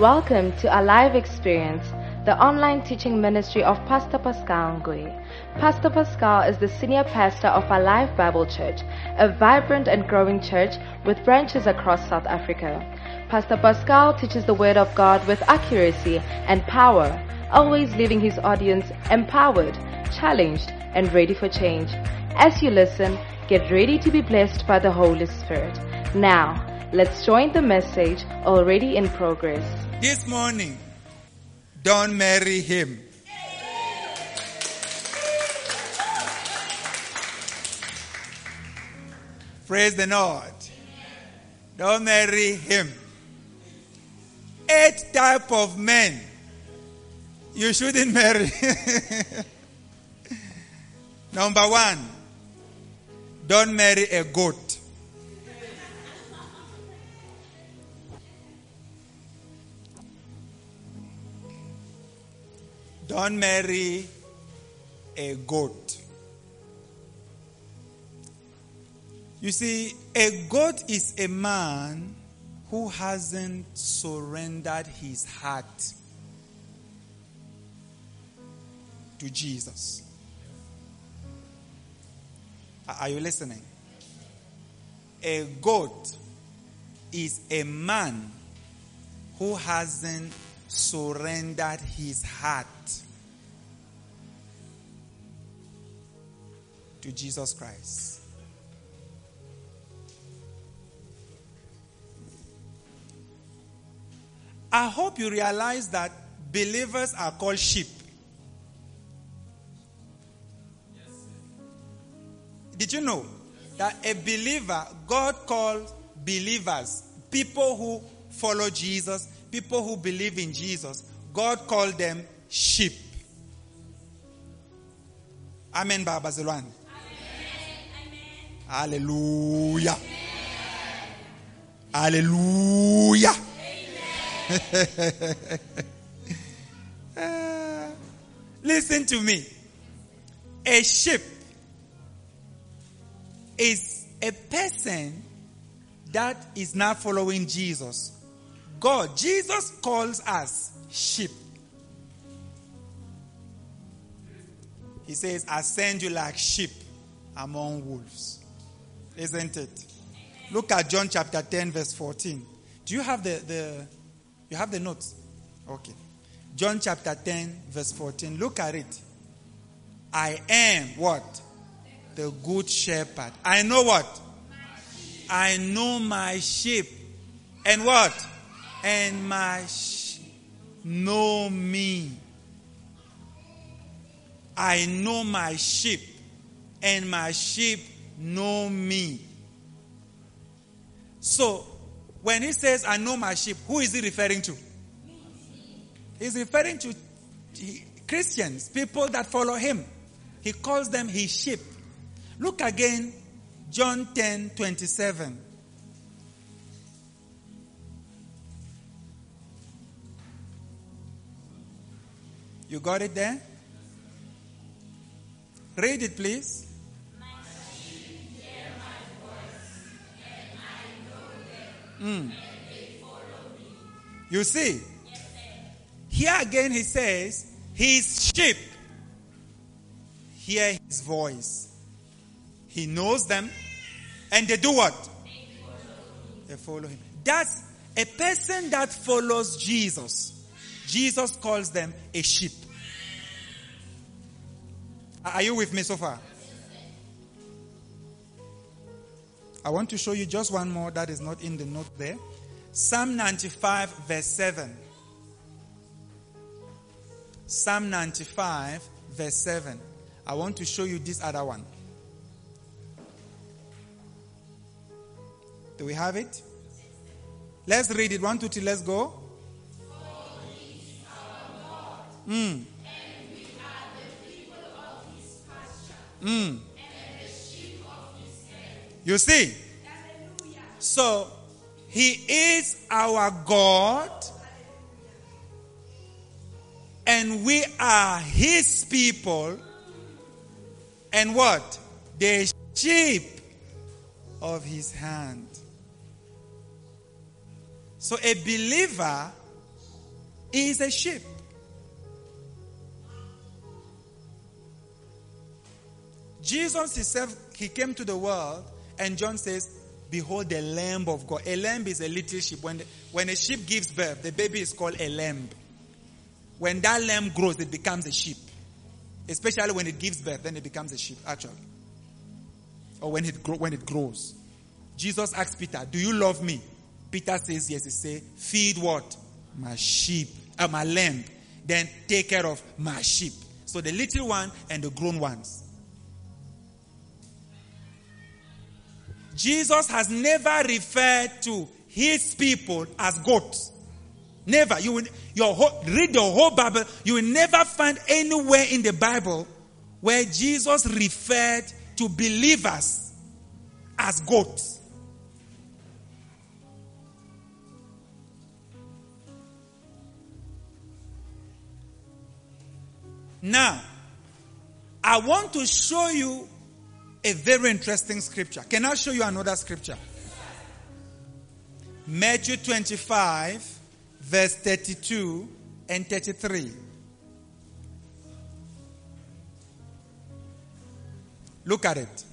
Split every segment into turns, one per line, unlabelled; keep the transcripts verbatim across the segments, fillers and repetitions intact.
Welcome to our live experience, the online teaching ministry of Pastor Pascal Ngwe. Pastor Pascal is the senior pastor of our Life Bible Church, a vibrant and growing church with branches across South Africa. Pastor Pascal teaches the Word of God with accuracy and power, always leaving his audience empowered, challenged, and ready for change. As you listen, get ready to be blessed by the Holy Spirit. Now, let's join the message already in progress.
This morning, don't marry him. Praise the Lord. Don't marry him. Eight type of men you shouldn't marry. Number one, don't marry a goat. Don't marry a goat. You see, a goat is a man who hasn't surrendered his heart to Jesus. Are you listening? A goat is a man who hasn't surrendered his heart to Jesus Christ. I hope you realize that believers are called sheep. Yes. Did you know that a believer, God calls believers, people who follow Jesus, people who believe in Jesus, God called them sheep. Amen, Baba Zilwan. Hallelujah. Amen. Hallelujah. uh, listen to me. A sheep is a person that is not following Jesus. God, Jesus calls us sheep. He says, I send you like sheep among wolves. Isn't it? Amen. Look at John chapter ten, verse fourteen. Do you have the, the you have the notes? Okay. John chapter ten, verse fourteen. Look at it. I am what? The good shepherd. I know what? I know my sheep. And what? And my sheep know me. I know my sheep. And my sheep know me. So, when he says, I know my sheep, who is he referring to? He's referring to Christians, people that follow him. He calls them his sheep. Look again, John ten twenty-seven. You got it there? Read it, please. Mm. You see, here again he says, his sheep hear his voice. He knows them, and they do what? They follow him. That's a person that follows Jesus. Jesus calls them a sheep. Are you with me so far? I want to show you just one more that is not in the note there. Psalm ninety-five, verse seven. Psalm ninety-five, verse seven. I want to show you this other one. Do we have it? Let's read it. One, two, three, let's go. Mm. Mm. You see? So, he is our God, and we are his people, and what? The sheep of his hand. So a believer He is a sheep. Jesus himself, he came to the world, and John says, behold the Lamb of God. A lamb is a little sheep. When, the, when a sheep gives birth, the baby is called a lamb. When that lamb grows, it becomes a sheep. Especially when it gives birth, then it becomes a sheep, actually. Or when it, grow, when it grows. Jesus asked Peter, do you love me? Peter says yes. He says, feed what? My sheep, uh, my lamb. Then take care of my sheep. So the little one and the grown ones. Jesus has never referred to his people as goats. Never. You will, your whole, read the whole Bible. You will never find anywhere in the Bible where Jesus referred to believers as goats. Now, I want to show you a very interesting scripture. Can I show you another scripture? Matthew twenty-five, verse thirty-two and thirty-three. Look at it.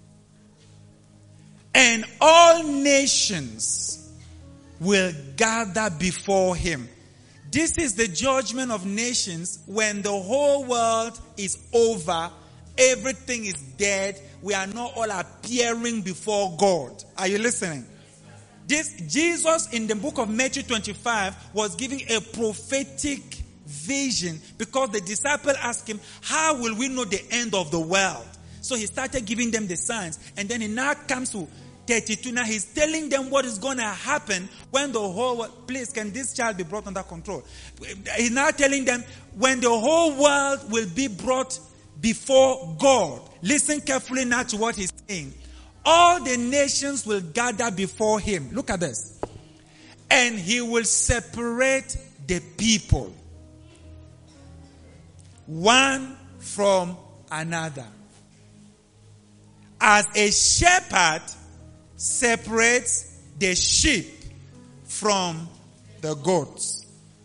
And all nations will gather before him. This is the judgment of nations when the whole world is over. Everything is dead. We are not all appearing before God. Are you listening? This Jesus in the book of Matthew twenty-five was giving a prophetic vision because the disciple asked him, how will we know the end of the world? So he started giving them the signs. And then he now comes to thirty-two. Now he's telling them what is going to happen when the whole world, please, can this child be brought under control? He's now telling them when the whole world will be brought before God. Listen carefully now to what he's saying. All the nations will gather before him. Look at this. And he will separate the people one from another. As a shepherd separates the sheep from the goats.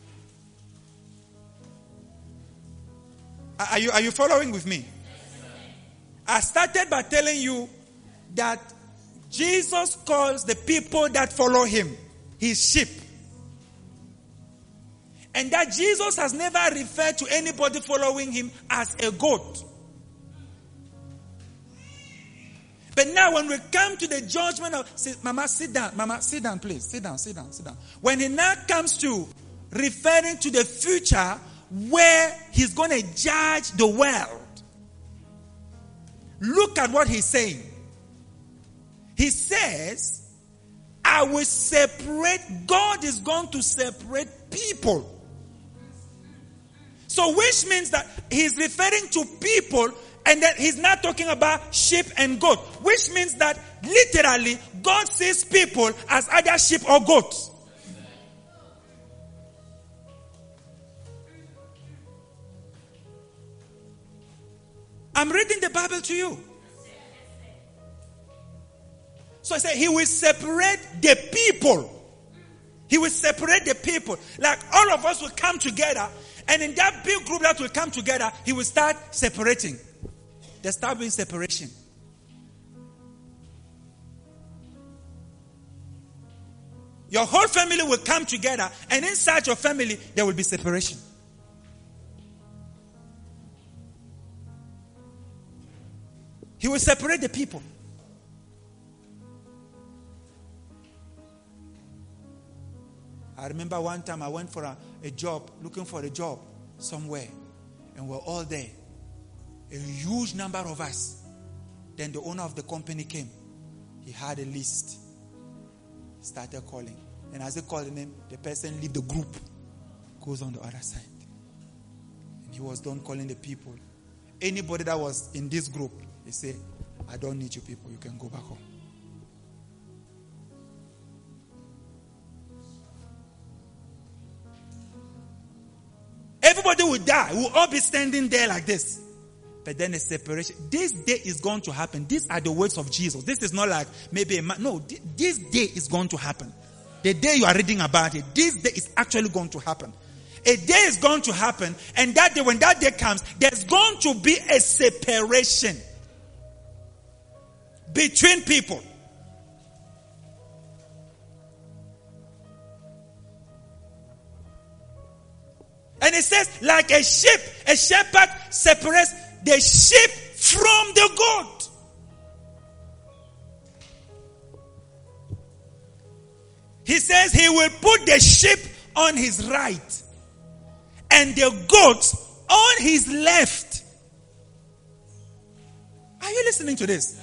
Are you, are you following with me? I started by telling you that Jesus calls the people that follow him his sheep. And that Jesus has never referred to anybody following him as a goat. But now when we come to the judgment of, sit, Mama, sit down. Mama, sit down, please. Sit down, sit down, sit down. When he now comes to referring to the future where he's going to judge the world, look at what he's saying. He says, I will separate, God is going to separate people. So which means that he's referring to people, and then he's not talking about sheep and goat. Which means that literally God sees people as either sheep or goats. I'm reading the Bible to you. So I say he will separate the people. He will separate the people. Like all of us will come together, and in that big group that will come together, he will start separating. There start being separation. Your whole family will come together, and inside your family there will be separation. He will separate the people. I remember one time I went for a, a job, looking for a job somewhere, and we're all there. A huge number of us. Then the owner of the company came. He had a list. He started calling. And as he called the name, the person leave the group, goes on the other side. And he was done calling the people. Anybody that was in this group, he said, I don't need you people, you can go back home. Everybody will die. We'll all be standing there like this. But then a separation. This day is going to happen. These are the words of Jesus. This is not like maybe a man. No, this day is going to happen. The day you are reading about it, this day is actually going to happen. A day is going to happen, and that day, when that day comes, there's going to be a separation between people. And it says, like a sheep, a shepherd separates the sheep from the goat. He says he will put the sheep on his right and the goats on his left. Are you listening to this?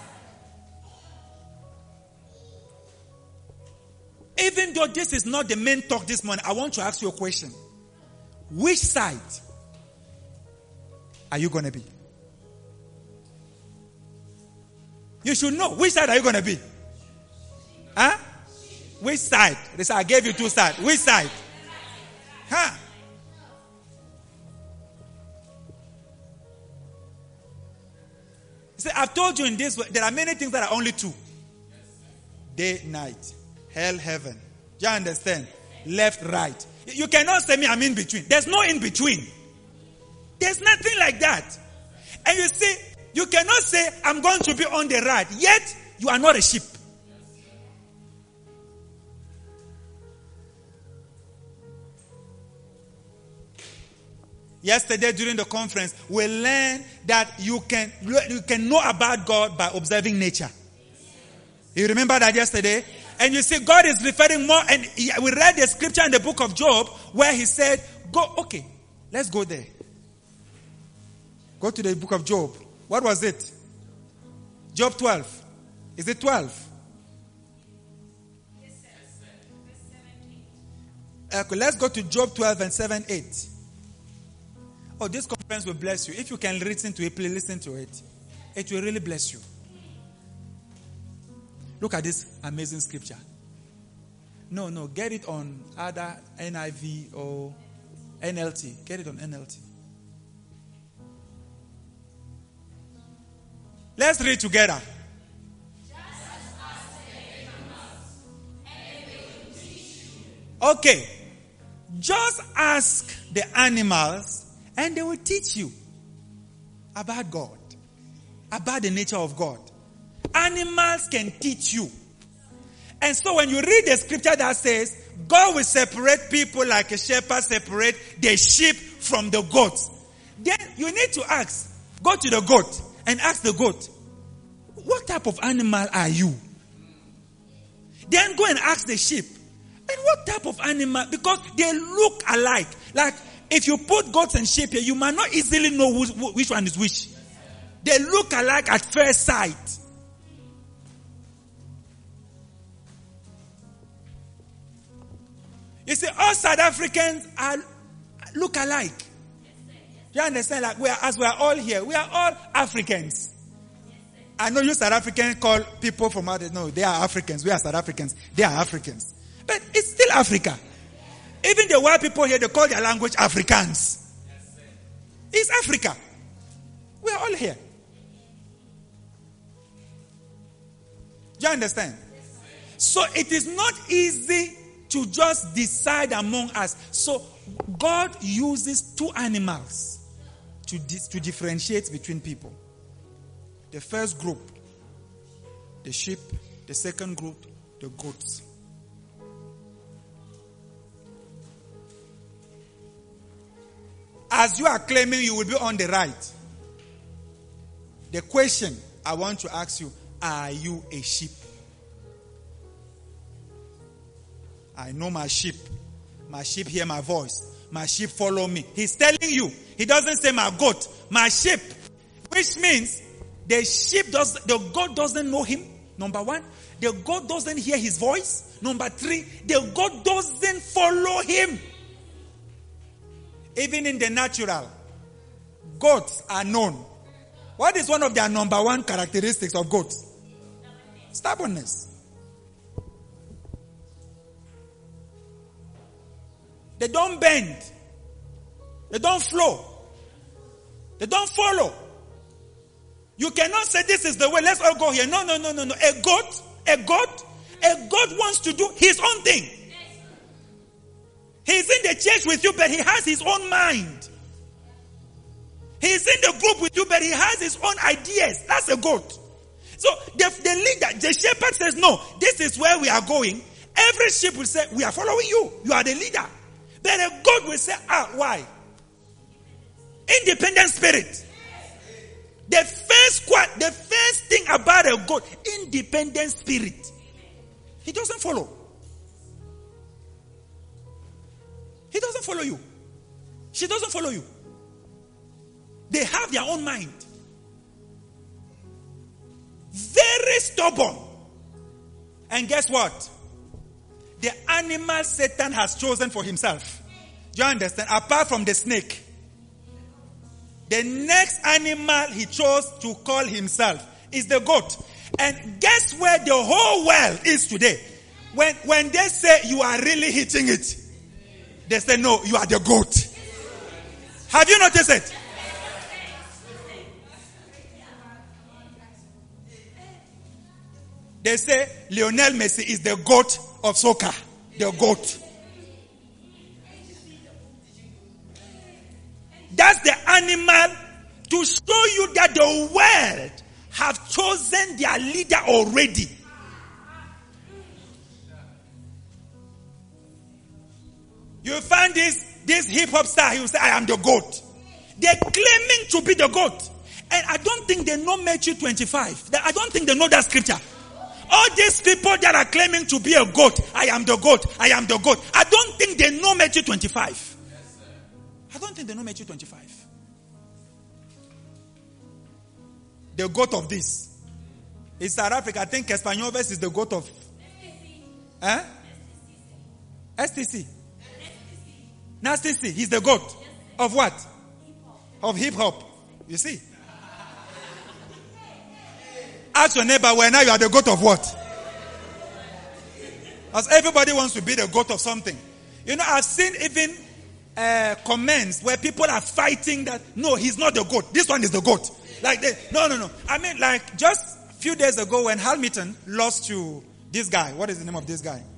Even though this is not the main talk this morning, I want to ask you a question. Which side are you going to be? You should know. Which side are you going to be? Huh? Which side? They say, I gave you two sides. Which side? Huh? See, I've told you in this way, there are many things that are only two. Day, night. Hell, heaven. Do you understand? Left, right. You cannot say me I'm in between. There's no in between. There's nothing like that. And you see, you cannot say I'm going to be on the right, yet you are not a sheep. Yesterday during the conference, we learned that you can, you can know about God by observing nature. You remember that yesterday? And you see, God is referring more, and we read the scripture in the book of Job where he said, go, okay, let's go there. Go to the book of Job. What was it? Job twelve. Is it twelve? Yes, sir. Okay, let's go to Job twelve and seven, eight. Oh, this conference will bless you. If you can listen to it, please listen to it. It will really bless you. Look at this amazing scripture. No, no, get it on either N I V or N L T. Get it on N L T. Let's read together. Okay. Just ask the animals and they will teach you about God, about the nature of God. Animals can teach you. And so when you read the scripture that says, God will separate people like a shepherd separate the sheep from the goats, then you need to ask, go to the goat and ask the goat, what type of animal are you? Then go and ask the sheep, and what type of animal? Because they look alike. Like, if you put goats and sheep here, you might not easily know who, which one is which. They look alike at first sight. You see, all South Africans are look alike. Do you understand? Like, we are, as we are all here, we are all Africans. I know you South Africans call people from others. No, they are Africans. We are South Africans. They are Africans. But it's still Africa. Even the white people here, they call their language Afrikaans. It's Africa. We are all here. Do you understand? So it is not easy to just decide among us. So God uses two animals to, di- to differentiate between people. The first group, the sheep. The second group, the goats. As you are claiming you will be on the right, the question I want to ask you, are you a sheep? I know my sheep. My sheep hear my voice. My sheep follow me. He's telling you. He doesn't say my goat. My sheep. Which means the sheep does, the goat doesn't know him. Number one. The goat doesn't hear his voice. Number three. The goat doesn't follow him. Even in the natural, goats are known. What is one of their number one characteristics of goats? Stubbornness. They don't bend. They don't flow. They don't follow. You cannot say this is the way, let's all go here. No, no, no, no, no. A goat, a goat, a goat wants to do his own thing. He's in the church with you, but he has his own mind. He's in the group with you, but he has his own ideas. That's a goat. So the, the leader, the shepherd says, no, this is where we are going. Every sheep will say, we are following you. You are the leader. Then a goat will say, ah, why? Independent spirit. The first the first thing about a goat, independent spirit. He doesn't follow. He doesn't follow you. She doesn't follow you. They have their own mind. Very stubborn. And guess what? The animal Satan has chosen for himself. Do you understand? Apart from the snake. The next animal he chose to call himself is the goat. And guess where the whole world is today? When, when they say you are really hitting it, they say, no, you are the goat. Have you noticed it? They say Lionel Messi is the goat of soccer. The goat. That's the animal to show you that the world have chosen their leader already. You find this, this hip hop star, he will say, I am the goat. They're claiming to be the goat. And I don't think they know Matthew twenty-five. I don't think they know that scripture. All these people that are claiming to be a goat, I am the goat, I am the goat. I don't think they know Matthew twenty-five. I don't think they know Matthew twenty-five. The goat of this. In South Africa, I think Españoles is the goat of... Eh? S T C. Nasty C. He's the goat. Of what? Of hip hop. You see? Ask your neighbor, well, now you are the goat of what? Because everybody wants to be the goat of something. You know, I've seen even uh, comments where people are fighting that, no, he's not the goat. This one is the goat. Like, they, no, no, no. I mean, like, just a few days ago when Hamilton lost to this guy. What is the name of this guy?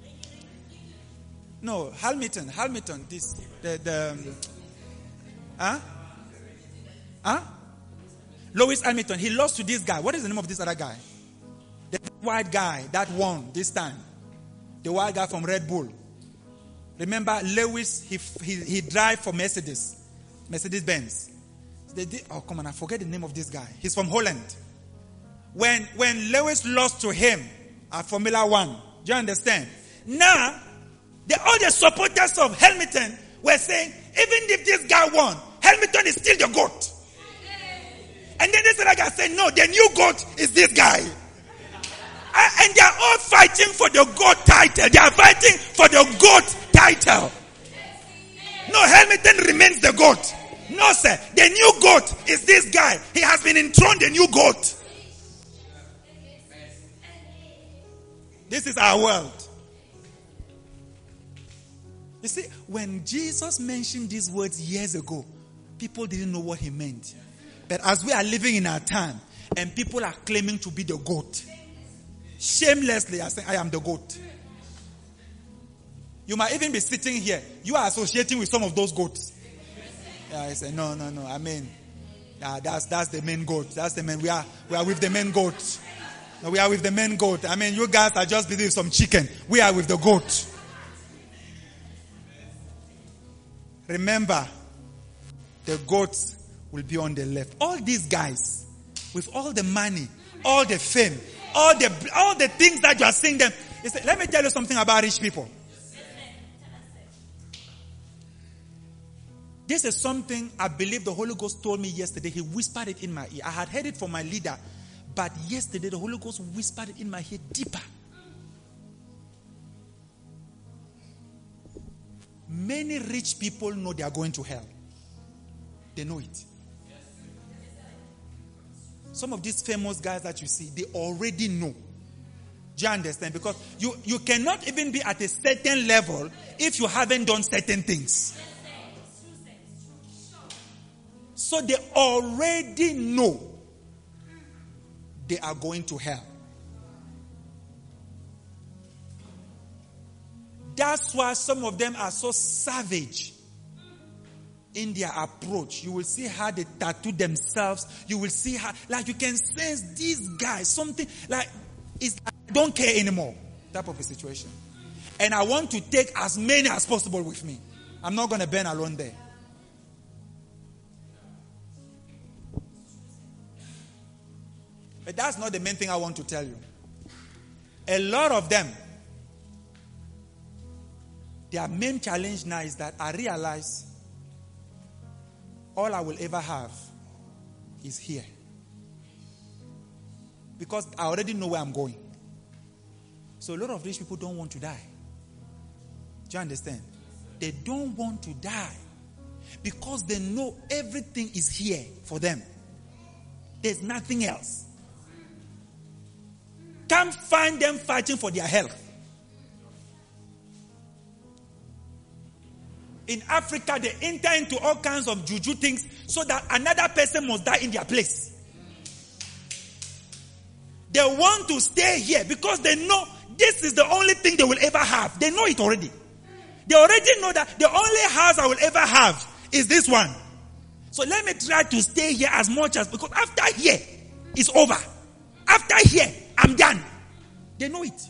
No, Hamilton. Hamilton. This, the, the, um, huh? Huh? Lewis Hamilton. He lost to this guy. What is the name of this other guy? The white guy that won this time. The white guy from Red Bull. Remember, Lewis, he he, he drive for Mercedes. Mercedes-Benz. They did, oh, come on, I forget the name of this guy. He's from Holland. When, when Lewis lost to him at Formula One, do you understand? Now, the, all the supporters of Hamilton were saying, even if this guy won, Hamilton is still the GOAT. And then this other guy said, no, the new GOAT is this guy. And they are all fighting for the GOAT title. They are fighting for the GOAT title. No, Hamilton remains the GOAT. No, sir. The new GOAT is this guy. He has been enthroned the new GOAT. This is our world. You see, when Jesus mentioned these words years ago, people didn't know what he meant. But as we are living in our time, and people are claiming to be the GOAT, shamelessly are saying, I am the GOAT. You might even be sitting here. You are associating with some of those goats. Yeah, I say, no, no, no. I mean, yeah, that's that's the main goat. That's the main. We are we are with the main goat. No, we are with the main goat. I mean, you guys are just busy with some chicken. We are with the goat. Remember, the goats will be on the left. All these guys, with all the money, all the fame, all the all the things that you are seeing them. Say, let me tell you something about rich people. This is something I believe the Holy Ghost told me yesterday. He whispered it in my ear. I had heard it from my leader. But yesterday the Holy Ghost whispered it in my ear deeper. Many rich people know they are going to hell. They know it. Some of these famous guys that you see, they already know. Do you understand? Because you, you cannot even be at a certain level if you haven't done certain things. So they already know they are going to hell. That's why some of them are so savage in their approach. You will see how they tattoo themselves. You will see how, like you can sense these guys, something like, it's like I don't care anymore type of a situation. And I want to take as many as possible with me. I'm not going to burn alone there. But that's not the main thing I want to tell you. A lot of them, their main challenge now is that I realize all I will ever have is here. Because I already know where I'm going. So a lot of rich people don't want to die. Do you understand? They don't want to die because they know everything is here for them. There's nothing else. Can't find them fighting for their health. In Africa, they enter into all kinds of juju things so that another person must die in their place. They want to stay here because they know this is the only thing they will ever have. They know it already. They already know that the only house I will ever have is this one. So let me try to stay here as much as, because after here, it's over. After here, I'm done. They know it.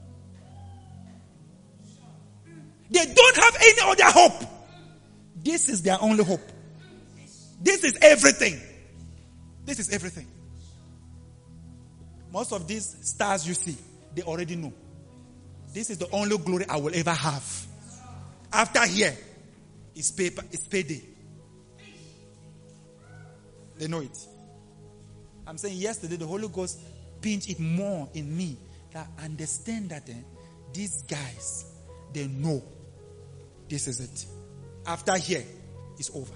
They don't have any other hope. This is their only hope. This is everything. This is everything. Most of these stars you see, they already know. This is the only glory I will ever have. After here, it's paper, it's payday. They know it. I'm saying yesterday the Holy Ghost pinched it more in me. That I understand that eh, these guys, they know this is it. After here, it's over.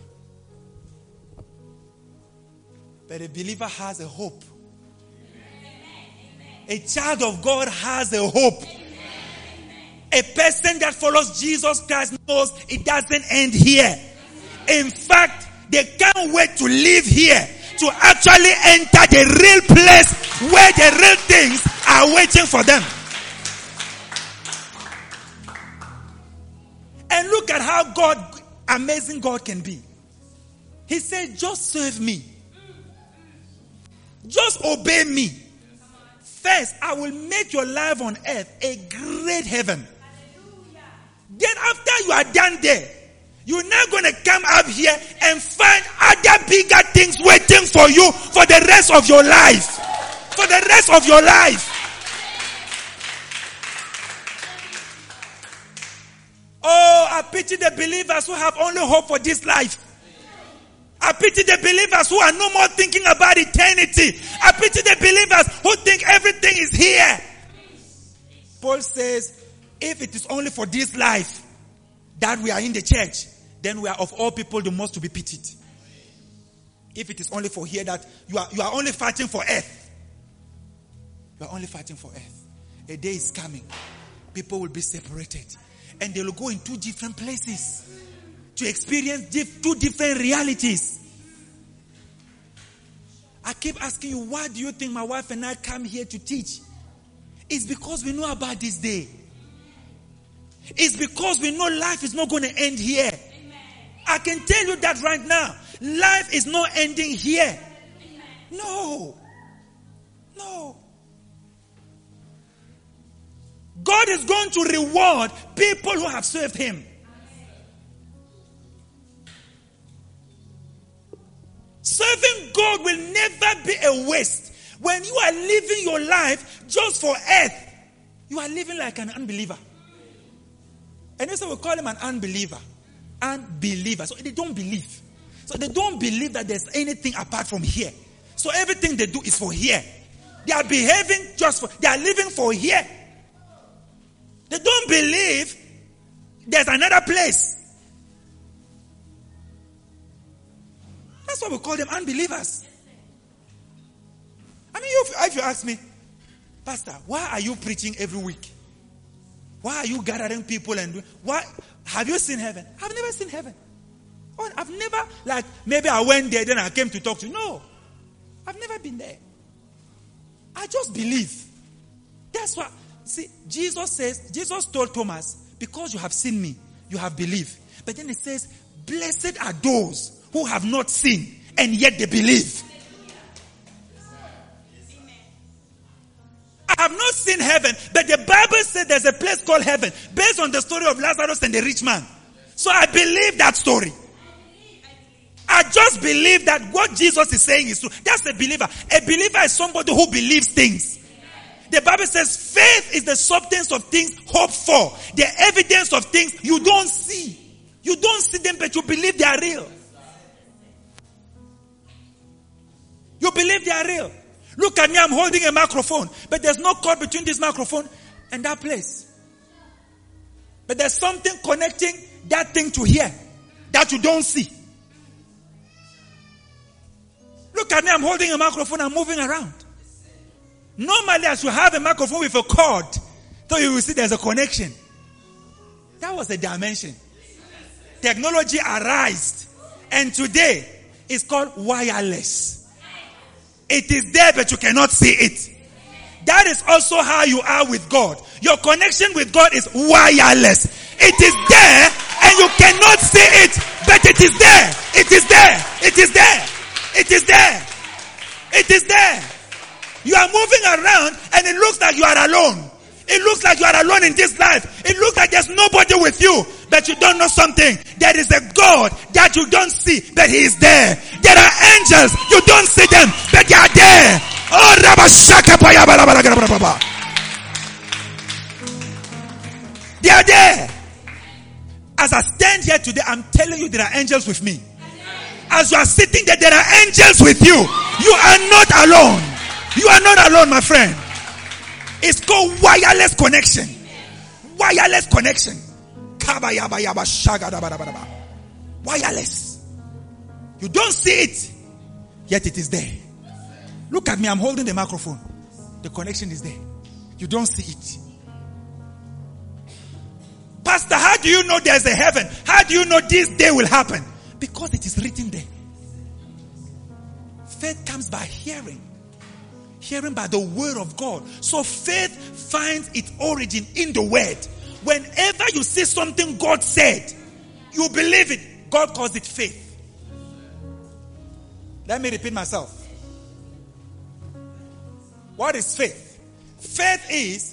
But a believer has a hope. A child of God has a hope. A person that follows Jesus Christ knows it doesn't end here. In fact, they can't wait to live here, to actually enter the real place where the real things are waiting for them. And look at how God, amazing God can be. He said, just serve me. Just obey me. First, I will make your life on earth a great heaven. Then after you are done there, you're not going to come up here and find other bigger things waiting for you for the rest of your life. For the rest of your life. Oh, I pity the believers who have only hope for this life. I pity the believers who are no more thinking about eternity. I pity the believers who think everything is here. Paul says, if it is only for this life that we are in the church, then we are of all people the most to be pitied. If it is only for here that you are, you are only fighting for earth. You are only fighting for earth. A day is coming. People will be separated. And they will go in two different places to experience diff- two different realities. I keep asking you, why do you think my wife and I come here to teach? It's because we know about this day. It's because we know life is not going to end here. Amen. I can tell you that right now. Life is not ending here. Amen. No. No. God is going to reward people who have served Him. Serving God will never be a waste. When you are living your life just for earth, you are living like an unbeliever. And so we call him an unbeliever. Unbeliever. So they don't believe. So they don't believe that there's anything apart from here. So everything they do is for here. They are behaving just for, they are living for here. They don't believe there's another place. That's why we call them unbelievers. I mean, if, if you ask me, Pastor, why are you preaching every week? Why are you gathering people and doing, why have you seen heaven? I've never seen heaven. Oh, I've never, like, maybe I went there, then I came to talk to you. No, I've never been there. I just believe. That's what, see, Jesus says, Jesus told Thomas, because you have seen me, you have believed. But then it says, blessed are those who have not seen and yet they believe. I have not seen heaven, but the Bible said there's a place called heaven based on the story of Lazarus and the rich man. So I believe that story. I just believe that what Jesus is saying is true. That's a believer. A believer is somebody who believes things. The Bible says faith is the substance of things hoped for. The evidence of things you don't see. You don't see them, but you believe they are real. You believe they are real. Look at me, I'm holding a microphone, but there's no cord between this microphone and that place. But there's something connecting that thing to here that you don't see. Look at me, I'm holding a microphone, I'm moving around. Normally, as you have a microphone with a cord, so you will see there's a connection. That was a dimension. Technology arose, and today it's called wireless. It is there, but you cannot see it. That is also how you are with God. Your connection with God is wireless. It is there, and you cannot see it, but it is there. It is there. It is there. It is there. It is there. You are moving around, and it looks like you are alone. It looks like you are alone in this life. It looks like there's nobody with you, but you don't know something. There is a God that you don't see, but He is there. There are angels, you don't see them, but they are there. Oh, Rabashaka Paya Balabalagababa. They are there. As I stand here today, I'm telling you there are angels with me. As you are sitting there, there are angels with you. You are not alone. You are not alone, my friend. It's called wireless connection. Wireless connection. Wireless. You don't see it, yet it is there. Look at me, I'm holding the microphone. The connection is there. You don't see it. Pastor, how do you know there's a heaven? How do you know this day will happen? Because it is written there. Faith comes by hearing. Hearing by the word of God. So faith finds its origin in the word. Whenever you see something God said, you believe it. God calls it faith. Let me repeat myself. What is faith? Faith is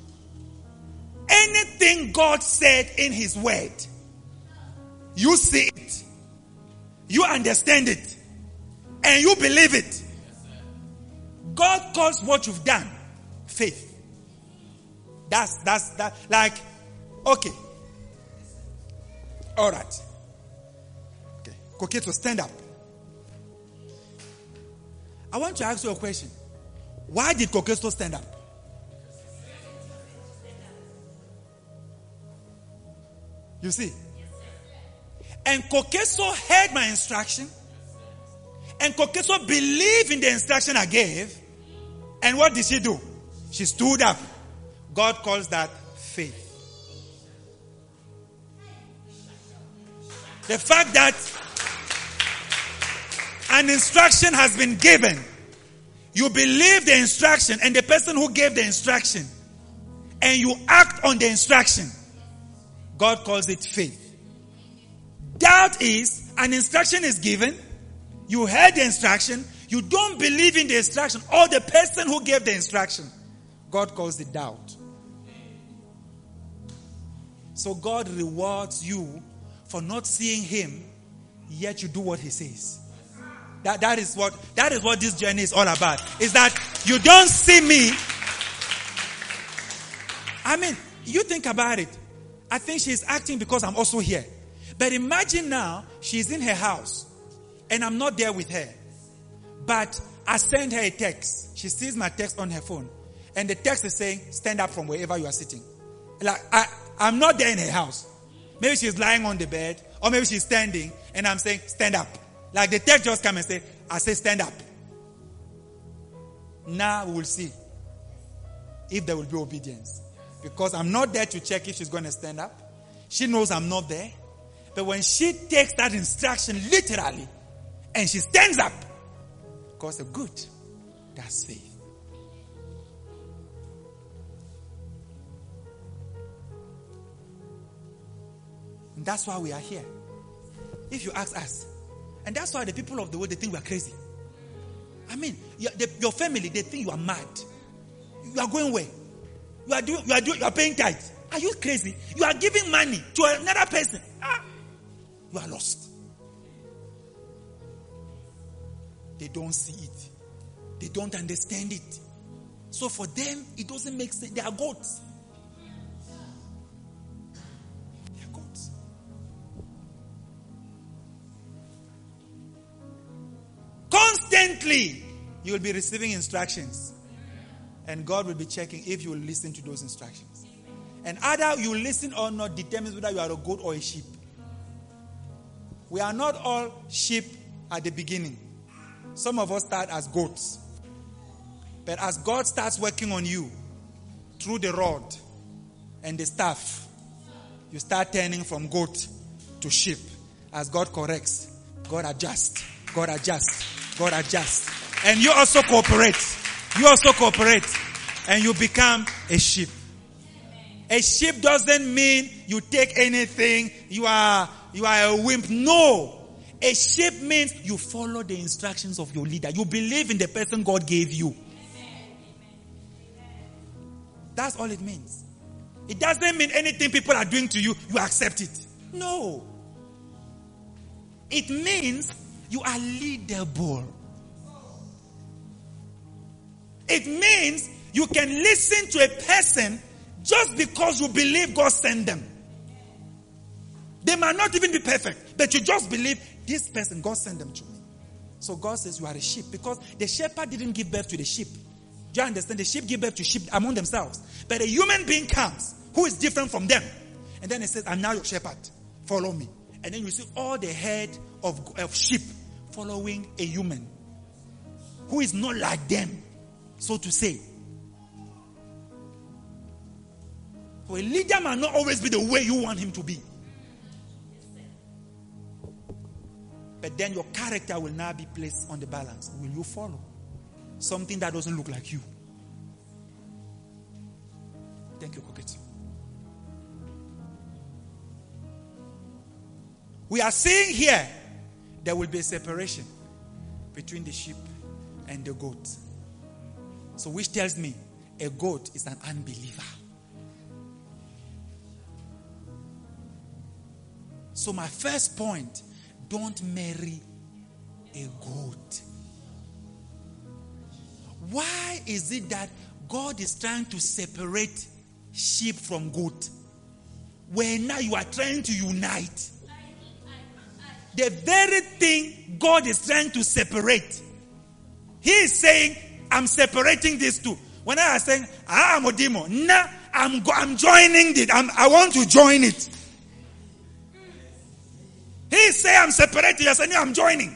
anything God said in His word. You see it. You understand it. And you believe it. God calls what you've done faith. That's, that's, that, like, okay. All right. Okay. Koketo, stand up. I want to ask you a question. Why did Koketo stand up? You see? And Koketo heard my instruction. And Koketo believed in the instruction I gave. And what did she do? She stood up. God calls that faith. The fact that an instruction has been given, you believe the instruction and the person who gave the instruction, and you act on the instruction, God calls it faith. Doubt is an instruction is given, you heard the instruction, you don't believe in the instruction or the person who gave the instruction. God calls it doubt. So God rewards you for not seeing Him, yet you do what He says. That, that is what, that is what this journey is all about. Is that you don't see me. I mean, you think about it. I think she's acting because I'm also here. But imagine now, she's in her house and I'm not there with her. But I send her a text. She sees my text on her phone. And the text is saying, stand up from wherever you are sitting. Like, I, I'm not there in her house. Maybe she's lying on the bed. Or maybe she's standing. And I'm saying, stand up. Like the text just come and say, I say, stand up. Now we will see if there will be obedience. Because I'm not there to check if she's going to stand up. She knows I'm not there. But when she takes that instruction literally, and she stands up, because of good, that's faith. That's why we are here. If you ask us. And that's why the people of the world, they think we are crazy. I mean, your, the, your family, they think you are mad. You are going where? You are doing, you are doing, you are paying tithes. Are you crazy? You are giving money to another person. Ah, you are lost. They don't see it. They don't understand it. So for them, it doesn't make sense. They are gods. They are gods. Constantly, you will be receiving instructions. And God will be checking if you will listen to those instructions. And either you listen or not determines whether you are a goat or a sheep. We are not all sheep at the beginning. Some of us start as goats. But as God starts working on you through the rod and the staff, you start turning from goat to sheep. As God corrects, God adjusts, God adjusts, God adjusts. And you also cooperate. You also cooperate. And you become a sheep. A sheep doesn't mean you take anything, you are, you are a wimp. No. A sheep means you follow the instructions of your leader. You believe in the person God gave you. That's all it means. It doesn't mean anything people are doing to you, you accept it. No. It means you are leadable. It means you can listen to a person just because you believe God sent them. They might not even be perfect, but you just believe this person, God sent them to me. So God says you are a sheep because the shepherd didn't give birth to the sheep. Do you understand? The sheep give birth to sheep among themselves. But a human being comes who is different from them. And then he says, I'm now your shepherd. Follow me. And then you see all the head of, of sheep following a human who is not like them, so to say. So a leader might not always be the way you want him to be. But then your character will now be placed on the balance. Will you follow something that doesn't look like you? Thank you, Coquette. We are seeing here there will be a separation between the sheep and the goat. So which tells me a goat is an unbeliever. So my first point, don't marry a goat. Why is it that God is trying to separate sheep from goat? When now you are trying to unite. The very thing God is trying to separate. He is saying, I'm separating these two. When I was saying, ah, I'm a demon. Nah, I'm, go- I'm joining it. I'm, I want to join it. He say I'm separating. You're saying I'm joining.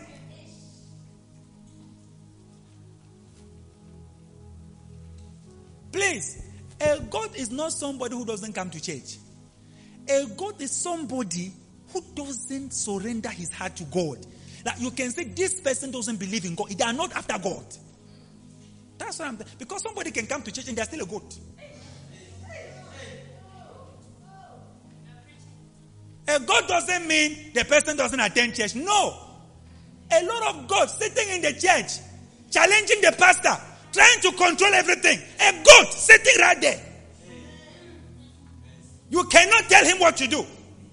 Please, a God is not somebody who doesn't come to church. A God is somebody who doesn't surrender his heart to God. Like you can say this person doesn't believe in God. They are not after God. That's what I'm saying. Because somebody can come to church and they're still a goat. A God doesn't mean the person doesn't attend church. No. A lot of goats sitting in the church, challenging the pastor, trying to control everything. A goat sitting right there. You cannot tell him what to do.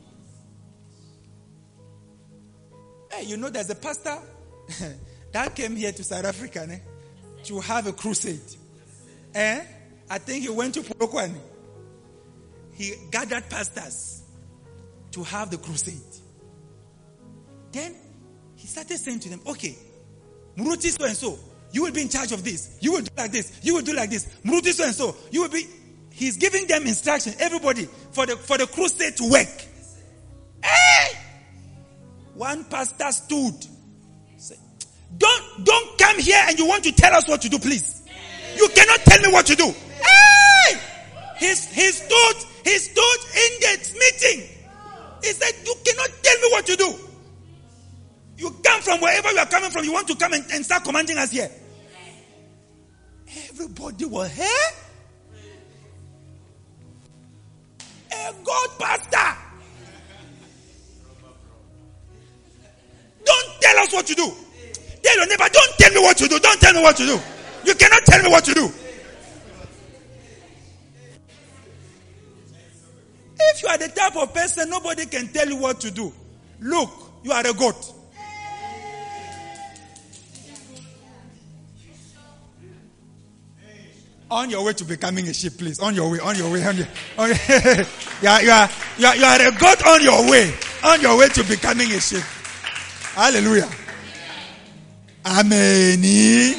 Hey, you know there's a pastor that came here to South Africa eh, to have a crusade. Eh? I think he went to Polokwane. He gathered pastors to have the crusade. Then he started saying to them, okay, Muruti so and so, you will be in charge of this. You will do like this. You will do like this. Muruti so and so, you will be. He's giving them instruction, everybody, for the for the crusade to work. Hey! One pastor stood. Said, don't don't come here and you want to tell us what to do, please. You cannot tell me what to do. Hey! He, he stood, he stood in the meeting. He said, you cannot tell me what to do. You come from wherever you are coming from. You want to come and, and start commanding us here. Everybody was here. A God pastor. what to do. Tell your neighbor, don't tell me what to do. Don't tell me what to do. You cannot tell me what to do. If you are the type of person nobody can tell you what to do, look, you are a goat. On your way to becoming a sheep, please. On your way, on your way, on your, on your yeah, you are, you are, you are a goat on your way, on your way to becoming a sheep. Hallelujah. Amen.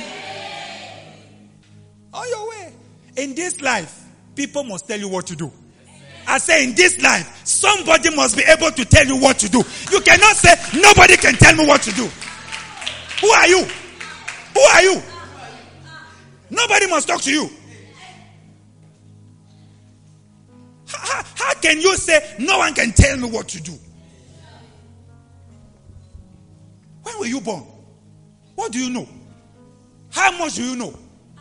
On your way. In this life, people must tell you what to do. I say in this life, somebody must be able to tell you what to do. You cannot say, nobody can tell me what to do. Who are you? Who are you? Nobody must talk to you. How, how can you say, no one can tell me what to do? When were you born? What do you know? How much do you know?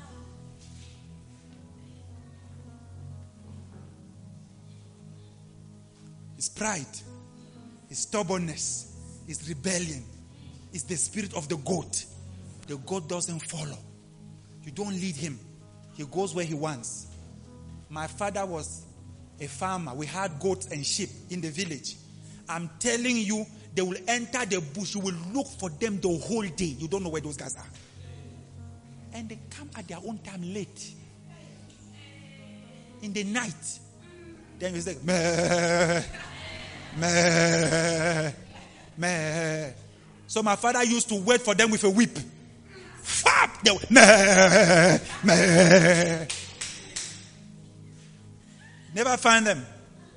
It's pride. It's stubbornness. It's rebellion. It's the spirit of the goat. The goat doesn't follow. You don't lead him. He goes where he wants. My father was a farmer. We had goats and sheep in the village. I'm telling you, they will enter the bush. You will look for them the whole day. You don't know where those guys are. And they come at their own time late. In the night. Then you say, meh, meh, meh. So my father used to wait for them with a whip. Fap! They would, meh, meh. Never find them.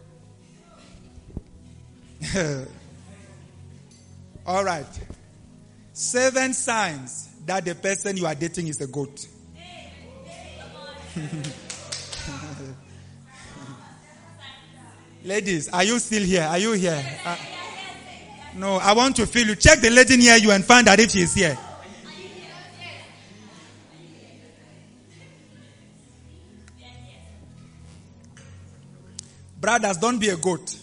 All right. Seven signs that the person you are dating is a goat. Ladies, are you still here? Are you here? Uh, no, I want to feel you. Check the lady near you and find out if she is here. Brothers, don't be a goat.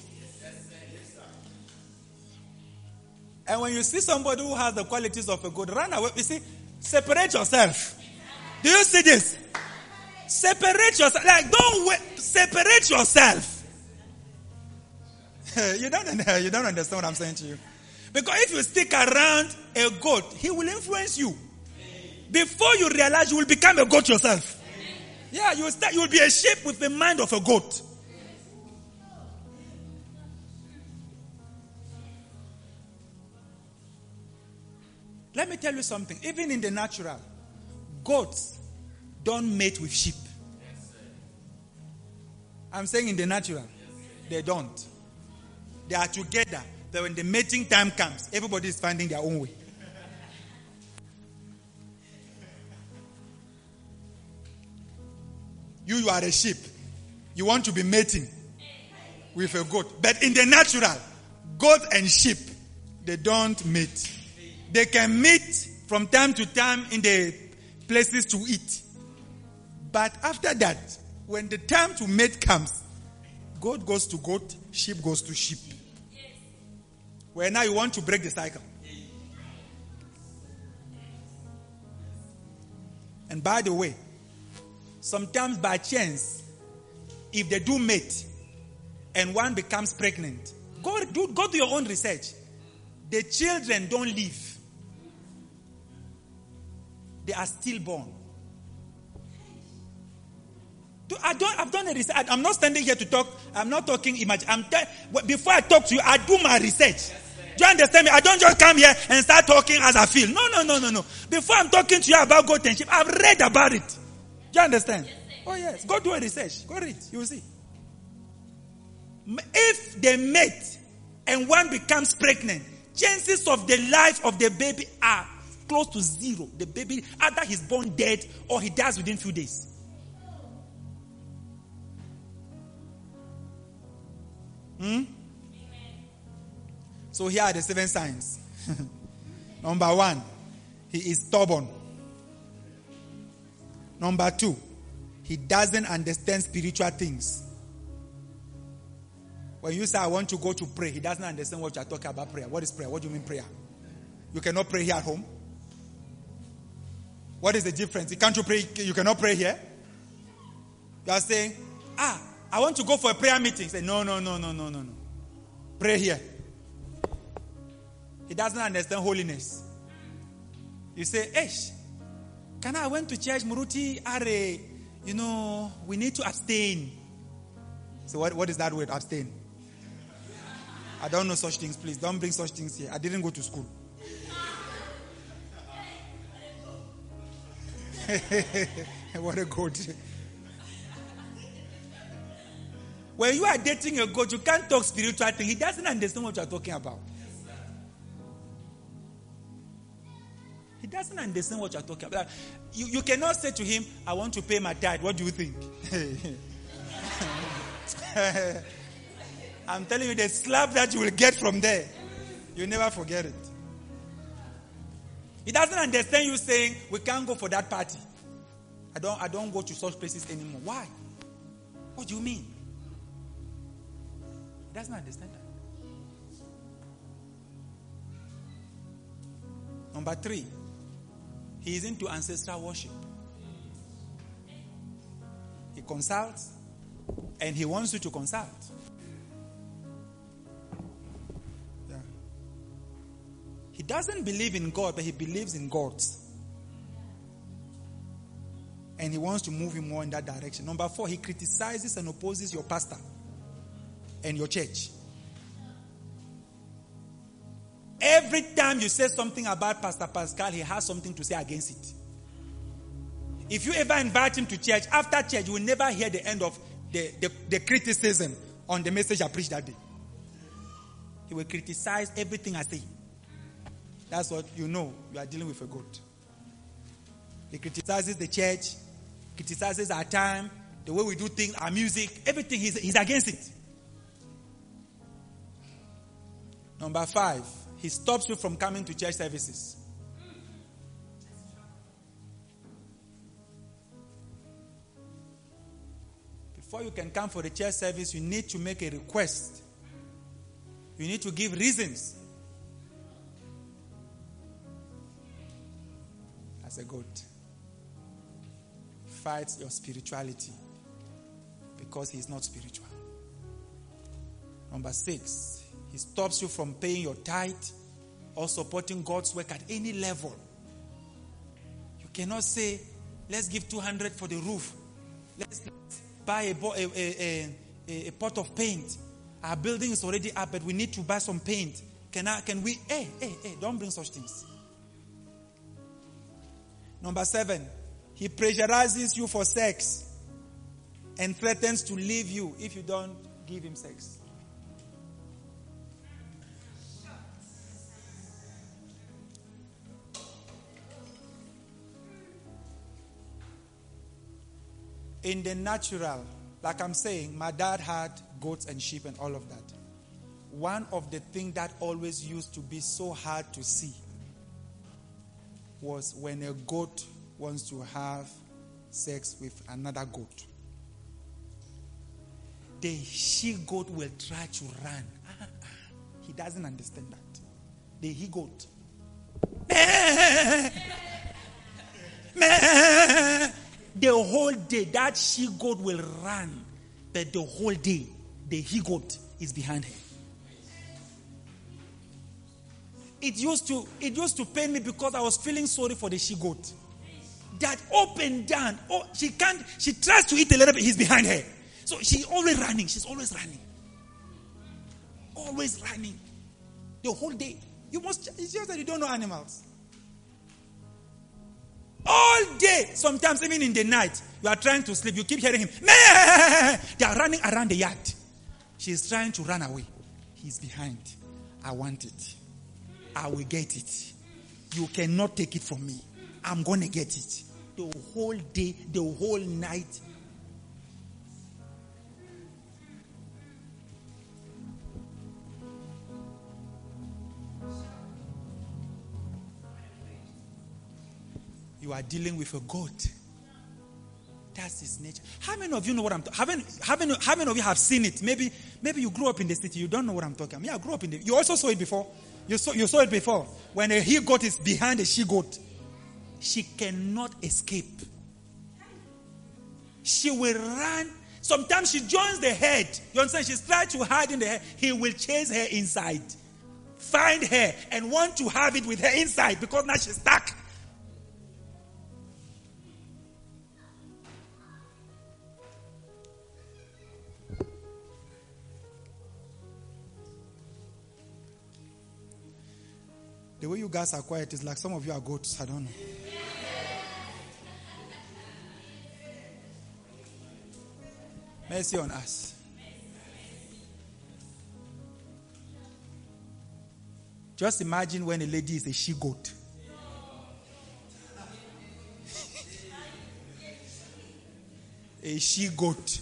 And when you see somebody who has the qualities of a goat, run away. You see, separate yourself. Do you see this? Separate yourself. Like, don't wait. Separate yourself. you don't you don't understand what I'm saying to you. Because if you stick around a goat, he will influence you. Before you realize, you will become a goat yourself. Yeah, you will start. You will be a sheep with the mind of a goat. Let me tell you something. Even in the natural, goats don't mate with sheep. I'm saying in the natural, they don't. They are together. But when the mating time comes, everybody is finding their own way. You, you are a sheep. You want to be mating with a goat. But in the natural, goat and sheep, they don't mate. They can meet from time to time in the places to eat. But after that, when the time to mate comes, goat goes to goat, sheep goes to sheep. Where now you want to break the cycle. And by the way, sometimes by chance, if they do mate and one becomes pregnant, go do go do your own research. The children don't live. They are stillborn. I don't, I've done a research. I'm not standing here to talk. I'm not talking imagine. I'm te- before I talk to you, I do my research. Do you understand me? I don't just come here and start talking as I feel. No, no, no, no, no. Before I'm talking to you about goat and sheep, I've read about it. Do you understand? Oh yes. Go do a research. Go read. You will see. If they mate and one becomes pregnant, chances of the life of the baby are close to zero. The baby, either he's born dead or he dies within a few days. Hmm? So here are the seven signs. Number one, he is stubborn. Number two, he doesn't understand spiritual things. When you say, I want to go to pray, he doesn't understand what you are talking about prayer. What is prayer? What do you mean prayer? You cannot pray here at home. What is the difference? Can't you pray? You cannot pray here. You are saying, ah, I want to go for a prayer meeting. Say, no, no, no, no, no, no, no. Pray here. He doesn't understand holiness. You say, Esh, can I went to church, Muruti, Are, you know, we need to abstain. So what, what is that word, abstain? I don't know such things, please. Don't bring such things here. I didn't go to school. What a goat. When you are dating a goat, you can't talk spiritual thing. He doesn't understand what you are talking about. He doesn't understand what you are talking about. You, you cannot say to him, I want to pay my tithe. What do you think? I'm telling you, the slap that you will get from there, you'll never forget it. He doesn't understand you saying, we can't go for that party. I don't, I don't go to such places anymore. Why? What do you mean? He doesn't understand that. Number three, he is into ancestral worship. He consults and he wants you to consult. Yeah. He doesn't believe in God, but he believes in gods. And he wants to move you more in that direction. Number four, he criticizes and opposes your pastor and your church. Every time you say something about Pastor Pascal, he has something to say against it. If you ever invite him to church, after church, you will never hear the end of the, the, the criticism on the message I preached that day. He will criticize everything I say. That's what you know. You are dealing with a goat. He criticizes the church, criticizes our time, the way we do things, our music, everything. He's, he's against it. Number five, he stops you from coming to church services. Before you can come for the church service, you need to make a request. You need to give reasons. As a goat, fights your spirituality because he is not spiritual. Number six, he stops you from paying your tithe or supporting God's work at any level. You cannot say, let's give two hundred for the roof. Let's buy a, a, a, a, a pot of paint. Our building is already up, but we need to buy some paint. Can I, can we? Hey, hey, hey, don't bring such things. Number seven, he pressurizes you for sex and threatens to leave you if you don't give him sex. In the natural, like I'm saying, my dad had goats and sheep and all of that. One of the things that always used to be so hard to see was when a goat wants to have sex with another goat. The she-goat will try to run. He doesn't understand that. The he-goat. The whole day, that she-goat will run. But the whole day, the he-goat is behind her. It used to, it used to pain me because I was feeling sorry for the she-goat. That up and down, oh, she can't, she tries to eat a little bit, he's behind her. So she's always running, she's always running. Always running. The whole day. You must, it's just that you don't know animals. All day, sometimes even in the night, you are trying to sleep, you keep hearing him. They are running around the yard. She's trying to run away. He's behind. I want it. I will get it. You cannot take it from me. I'm going to get it. The whole day, the whole night. You are dealing with a goat that That's his nature. How many of you know what I'm talking? How many, how many, how many of you have seen it? Maybe, maybe you grew up in the city. You don't know what I'm talking about. Me, I grew up in the. You also saw it before. You saw, you saw it before. When a he goat is behind a she goat, she cannot escape. She will run. Sometimes she joins the head. You understand? She's trying to hide in the head. He will chase her inside, find her, and want to have it with her inside because now she's stuck. The way you guys are quiet is like some of you are goats. I don't know. Mercy on us. Just imagine when a lady is a she-goat. A she-goat.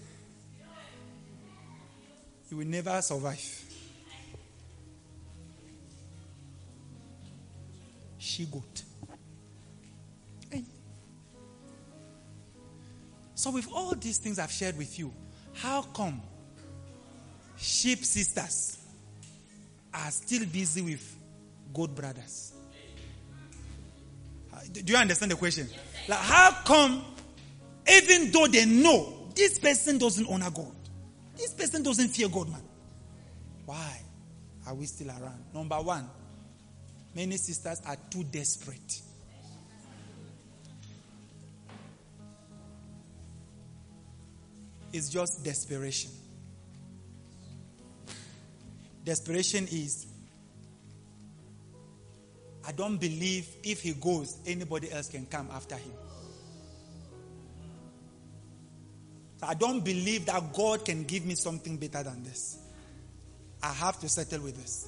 You will never survive. She-goat. Hey. So with all these things I've shared with you, how come sheep sisters are still busy with goat brothers? Do you understand the question? Like, how come, even though they know this person doesn't honor God, this person doesn't fear God, man, why are we still around? Number one, many sisters are too desperate. It's just desperation. Desperation is, I don't believe if he goes, anybody else can come after him. So I don't believe that God can give me something better than this. I have to settle with this.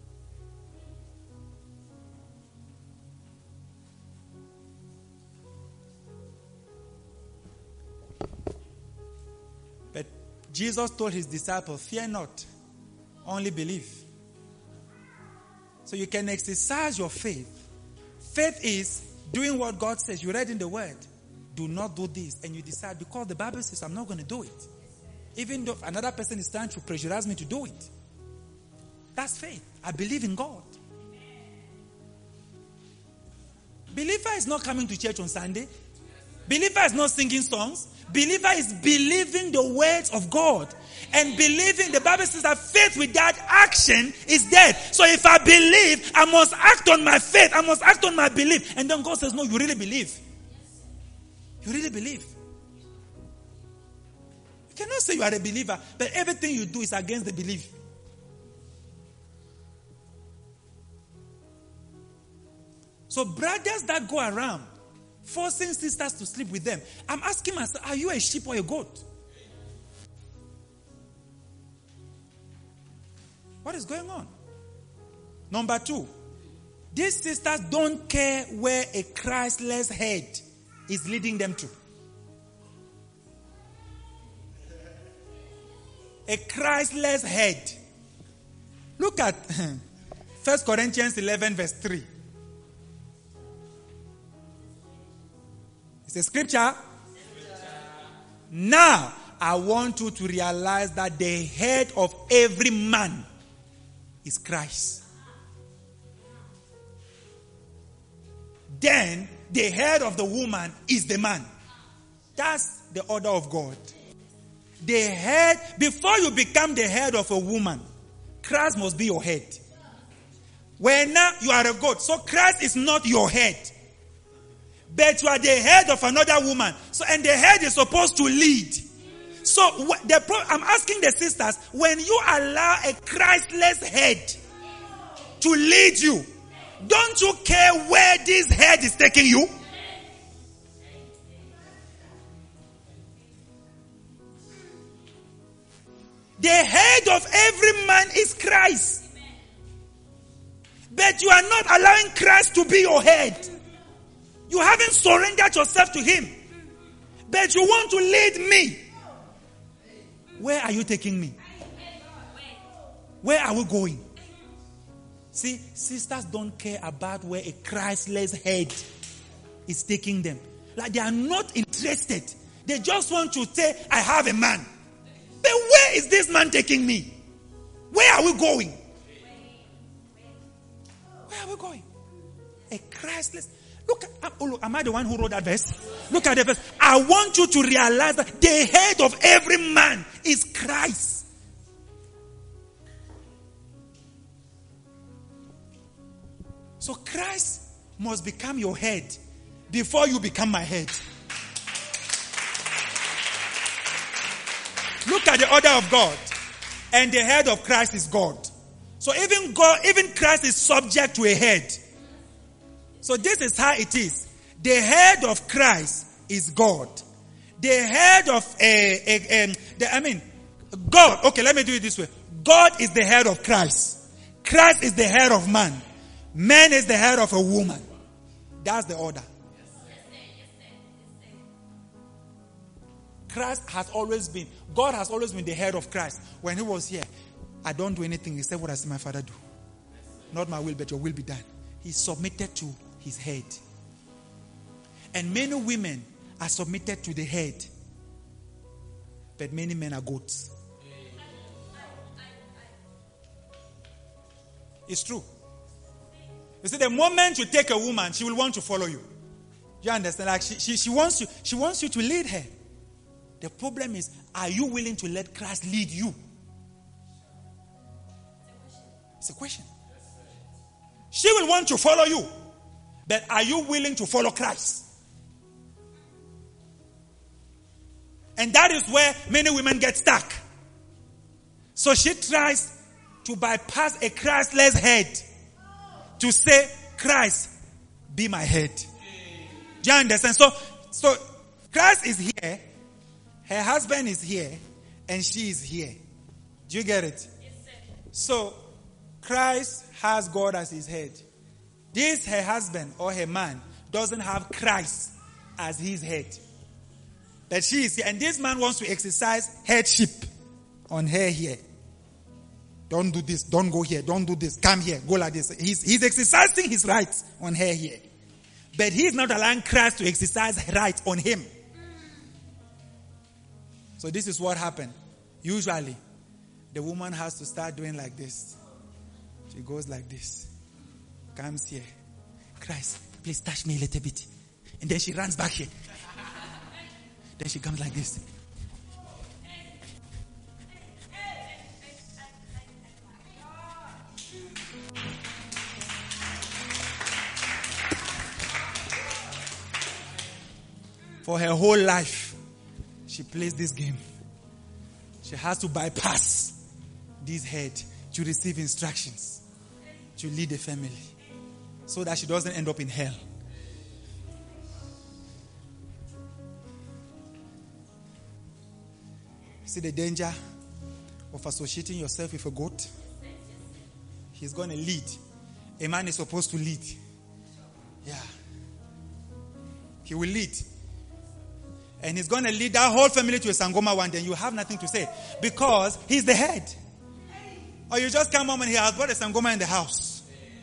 But Jesus told his disciples, fear not, only believe. So you can exercise your faith. Faith is doing what God says. You read in the word, do not do this. And you decide, because the Bible says I'm not going to do it. Even though another person is trying to pressurize me to do it. That's faith. I believe in God. Believer is not coming to church on Sunday. Believer is not singing songs. Believer is believing the words of God. And believing, the Bible says that faith without action is dead. So if I believe, I must act on my faith. I must act on my belief. And then God says, no, you really believe. You really believe. You cannot say you are a believer, but everything you do is against the belief. So brothers that go around forcing sisters to sleep with them, I'm asking myself, are you a sheep or a goat? What is going on? Number two, these sisters don't care where a Christless head is leading them to. A Christless head. Look at First Corinthians eleven verse three. It's a scripture. Now, I want you to realize that the head of every man is Christ. Then, the head of the woman is the man. That's the order of God. The head, before you become the head of a woman, Christ must be your head. When now you are a goat, so Christ is not your head. But you are the head of another woman. So, and the head is supposed to lead. So, the pro- I'm asking the sisters, when you allow a Christless head to lead you, don't you care where this head is taking you? The head of every man is Christ. But you are not allowing Christ to be your head. You haven't surrendered yourself to him. But you want to lead me. Where are you taking me? Where are we going? See, sisters don't care about where a Christless head is taking them. Like they are not interested. They just want to say, I have a man. But where is this man taking me? Where are we going? Where are we going? A Christless. Look, oh look, am I the one who wrote that verse? Look at the verse. I want you to realize that the head of every man is Christ. So Christ must become your head before you become my head. Look at the order of God. And the head of Christ is God. So even God, even Christ is subject to a head. So this is how it is. The head of Christ is God. The head of a, a, a the, I mean, God. Okay, let me do it this way. God is the head of Christ. Christ is the head of man. Man is the head of a woman. That's the order. Christ has always been, God has always been the head of Christ. When he was here, I don't do anything except what I see my Father do. Not my will, but your will be done. He submitted to his head. And many women are submitted to the head. But many men are goats. It's true. You see, the moment you take a woman, she will want to follow you. You understand? Like she, she, she wants you, she wants you to lead her. The problem is, are you willing to let Christ lead you? It's a question. She will want to follow you. But are you willing to follow Christ? And that is where many women get stuck. So she tries to bypass a Christless head to say, Christ, be my head. Do you understand? So, so Christ is here. Her husband is here, and she is here. Do you get it? Yes, sir. So, Christ has God as his head. This, her husband or her man, doesn't have Christ as his head. But she is here, and this man wants to exercise headship on her here. Don't do this, don't go here, don't do this, come here, go like this. He's, he's exercising his rights on her here. But he's not allowing Christ to exercise rights on him. So this is what happened. Usually, the woman has to start doing like this. She goes like this. Comes here. Christ, please touch me a little bit. And then she runs back here. Then she comes like this. For her whole life, she plays this game. She has to bypass this head to receive instructions to lead the family so that she doesn't end up in hell. See the danger of associating yourself with a goat? He's going to lead. A man is supposed to lead. Yeah. He will lead. And he's going to lead that whole family to a Sangoma one day. You have nothing to say. Because he's the head. Or you just come home and he has brought a Sangoma in the house.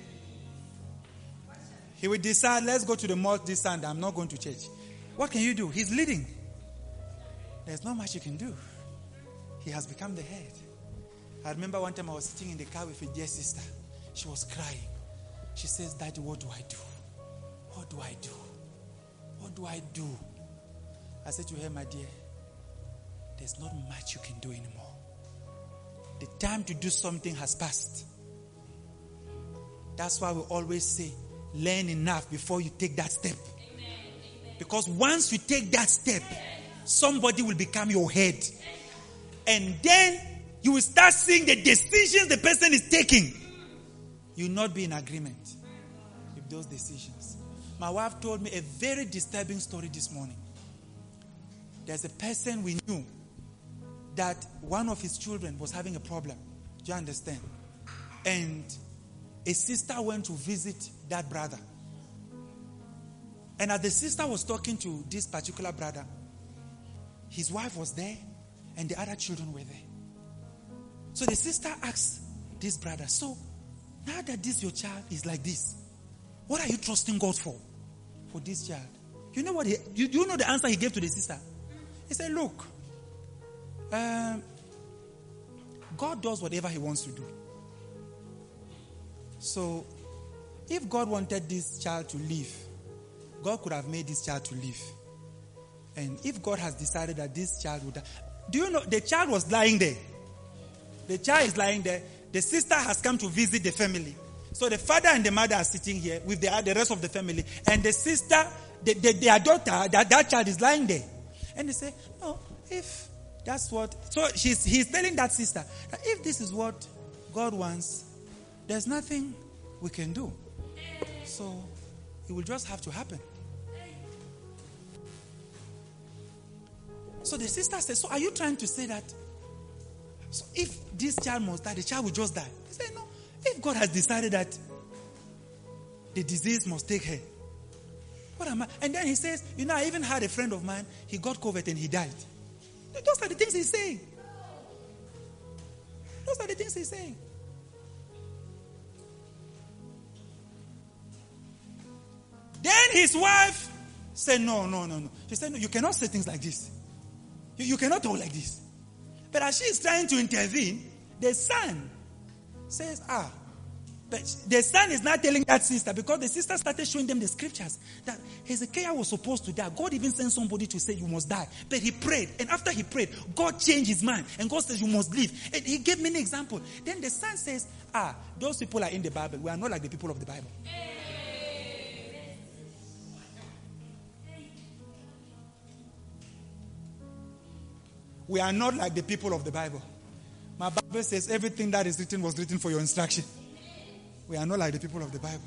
He will decide, let's go to the mosque this Sunday. I'm not going to church. What can you do? He's leading. There's not much you can do. He has become the head. I remember one time I was sitting in the car with a dear sister. She was crying. She says, Daddy, what do I do? What do I do? What do I do? I said to her, my dear, there's not much you can do anymore. The time to do something has passed. That's why we always say, learn enough before you take that step. Amen. Amen. Because once you take that step, somebody will become your head. And then you will start seeing the decisions the person is taking. You will not be in agreement with those decisions. My wife told me a very disturbing story this morning. There's a person we knew that one of his children was having a problem. Do you understand? And a sister went to visit that brother. And as the sister was talking to this particular brother, his wife was there and the other children were there. So the sister asked this brother, so now that this your child is like this, what are you trusting God for? For this child? You know what he, you, you know the answer he gave to the sister? He said, look, um, God does whatever he wants to do. So, if God wanted this child to live, God could have made this child to live. And if God has decided that this child would die, do you know, the child was lying there. The child is lying there. The sister has come to visit the family. So the father and the mother are sitting here with the, the rest of the family. And the sister, the, the, their daughter, that, that child is lying there. And they say, no, if that's what... So she's, he's telling that sister that if this is what God wants, there's nothing we can do. So it will just have to happen. So the sister says, so are you trying to say that so if this child must die, the child will just die? He said, no. If God has decided that the disease must take her, what am I? And then he says, you know, I even had a friend of mine, he got COVID and he died. Those are the things he's saying. Those are the things he's saying. Then his wife said, no, no, no, no. She said, no, you cannot say things like this. You, you cannot talk like this. But as she is trying to intervene, the son says, ah, but the son is not telling that sister because the sister started showing them the scriptures that Hezekiah was supposed to die. God even sent somebody to say you must die. But he prayed. And after he prayed, God changed his mind. And God says you must live. And he gave many examples. Then the son says, ah, those people are in the Bible. We are not like the people of the Bible. We are not like the people of the Bible. My Bible says everything that is written was written for your instruction. We are not like the people of the Bible.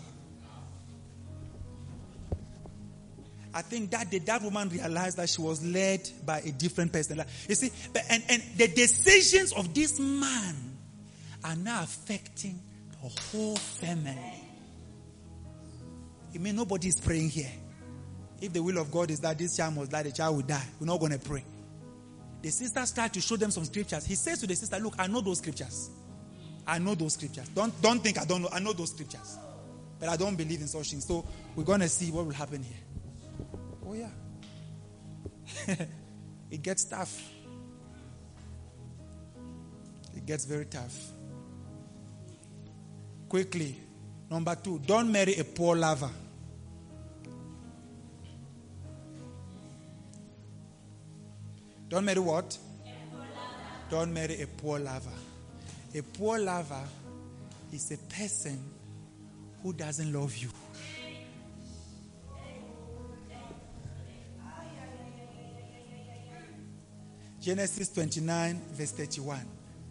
I think that day that woman realized that she was led by a different person. You see, and, and the decisions of this man are now affecting the whole family. You mean nobody is praying here? If the will of God is that this child must die, the child will die. We're not going to pray. The sister started to show them some scriptures. He says to the sister, look, I know those scriptures. I know those scriptures. Don't, don't think I don't know. I know those scriptures. But I don't believe in such things. So we're going to see what will happen here. Oh, yeah. It gets tough. It gets very tough. Quickly. Number two, don't marry a poor lover. Don't marry what? Don't marry a poor lover. A poor lover is a person who doesn't love you. Genesis twenty-nine, verse thirty-one.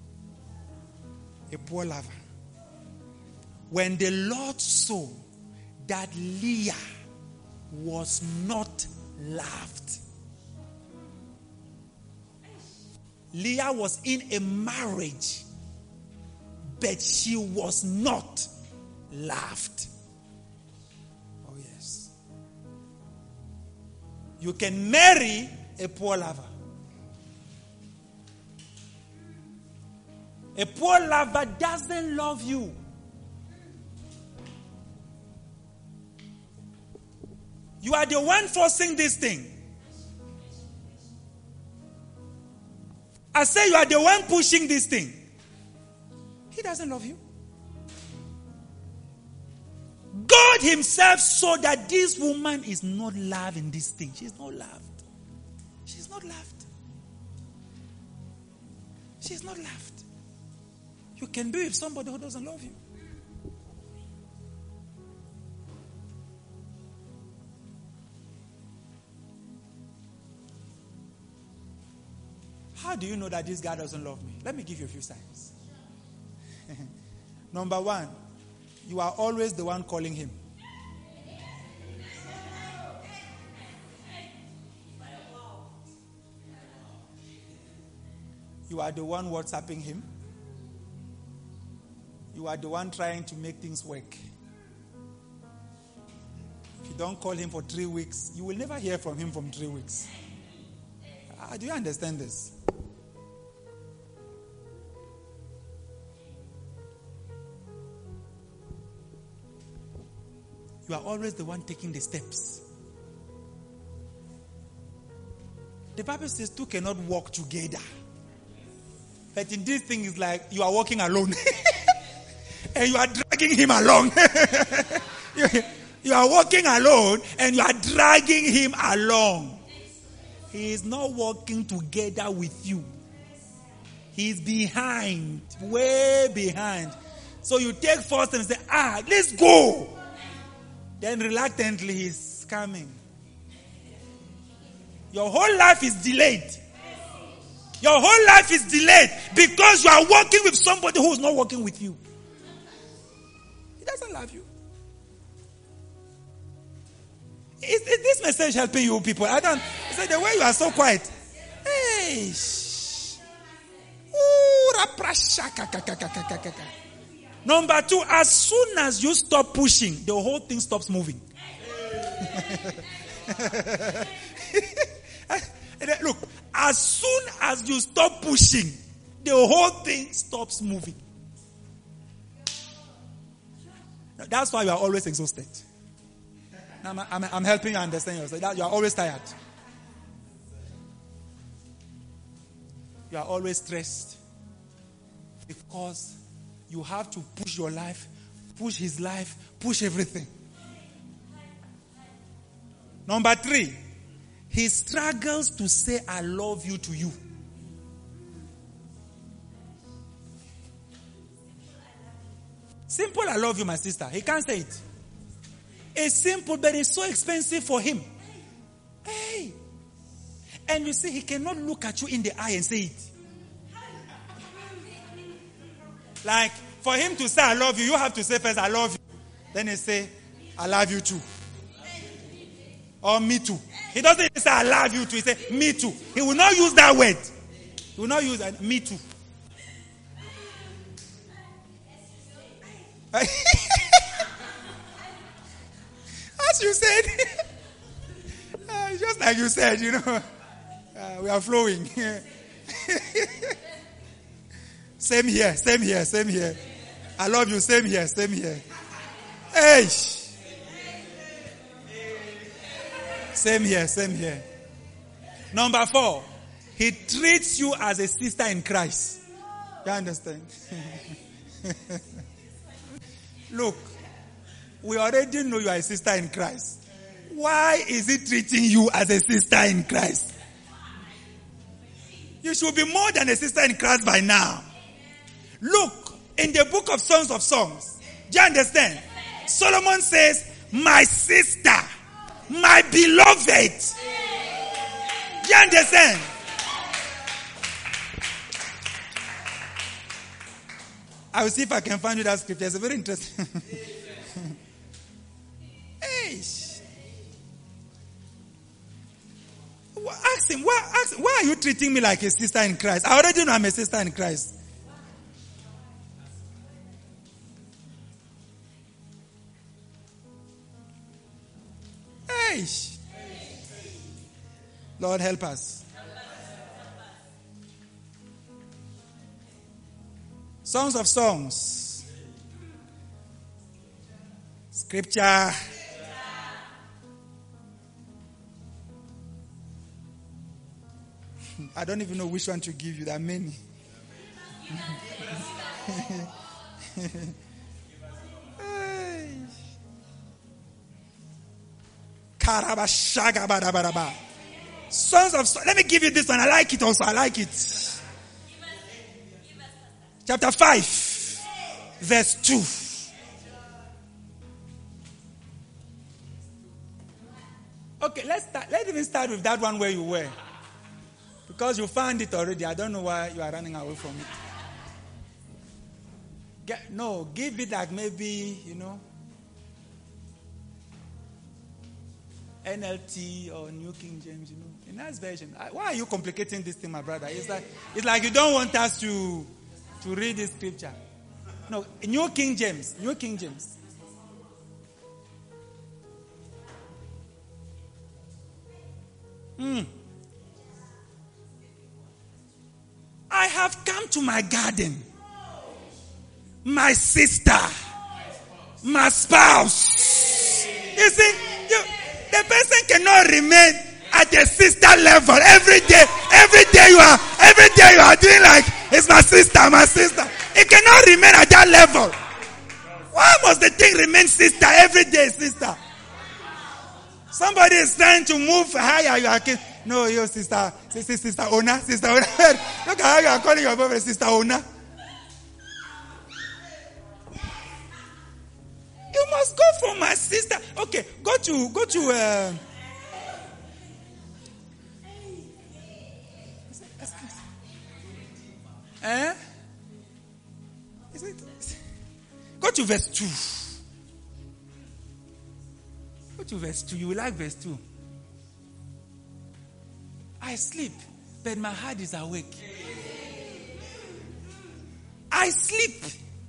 A poor lover. When the Lord saw that Leah was not loved. Leah was in a marriage, but she was not loved. Oh, yes. You can marry a poor lover. A poor lover doesn't love you. You are the one forcing this thing. I say you are the one pushing this thing. He doesn't love you. God himself saw that this woman is not loving this thing. She's not loved. She's not loved. She's not loved. You can be with somebody who doesn't love you. How do you know that this guy doesn't love me? Let me give you a few signs. Number one, you are always the one calling him. You are the one WhatsApping him. You are the one trying to make things work. If you don't call him for three weeks, you will never hear from him for three weeks. Uh, do you understand this? You are always the one taking the steps. The Bible says two cannot walk together. But in this thing, it's like you are walking alone. And you are dragging him along. you, you are walking alone and you are dragging him along. He is not walking together with you. He's behind, way behind. So you take first and say, ah, let's go. Then reluctantly he's coming. Your whole life is delayed. Your whole life is delayed because you are working with somebody who is not working with you. He doesn't love you. Is, is this message helping you people? I don't. It's the way you are so quiet. Hey. Number two, as soon as you stop pushing, the whole thing stops moving. Look, as soon as you stop pushing, the whole thing stops moving. That's why you are always exhausted. I'm, I'm, I'm helping you understand yourself. You are always tired. You are always stressed. Because you have to push your life, push his life, push everything. Number three, he struggles to say I love you to you. Simple I love you, my sister. He can't say it. It's simple, but it's so expensive for him. Hey. And you see, he cannot look at you in the eye and say it. Like, for him to say I love you, you have to say first I love you. Then he say, I love you too. Or me too. He doesn't even say I love you too. He say me too. He will not use that word. He will not use that, me too. As you said. uh, just like you said, you know. Uh, we are flowing. Same here, same here, same here. I love you, same here, same here. Hey! Same here, same here. Number four, he treats you as a sister in Christ. You understand? Look, we already know you are a sister in Christ. Why is he treating you as a sister in Christ? You should be more than a sister in Christ by now. Look, in the book of Songs of Songs, do you understand? Solomon says, my sister, my beloved. Do you understand? I will see if I can find you that scripture. It's very interesting. Hey. Ask him, why, ask him, why are you treating me like a sister in Christ? I already know I'm a sister in Christ. Hey. Lord, help us. Songs of Songs. Scripture. I don't even know which one to give you. There are many. Sons of Songs. Let me give you this one. I like it also. I like it. Chapter five, verse two. Okay, let's start. Let's even start with that one where you were. Because you found it already. I don't know why you are running away from it. Get, no, give it like maybe, you know, N L T or New King James, you know. A nice version. Why are you complicating this thing, my brother? It's like, it's like you don't want us to, to read this scripture. No, New King James. New King James. Hmm. I have come to my garden. My sister. My spouse. You see, you, the person cannot remain at a sister level. Every day, every day you are, every day you are doing like, it's my sister, my sister. It cannot remain at that level. Why must the thing remain sister every day, sister? Somebody is trying to move higher. You are no, your sister, sister, sister owner, sister owner. Look at how you are calling your boyfriend sister owner. You must go for my sister. Okay, go to go to. Uh, eh? Is it? Go to verse two. Go to verse two. You will like verse two. I sleep, but my heart is awake. I sleep.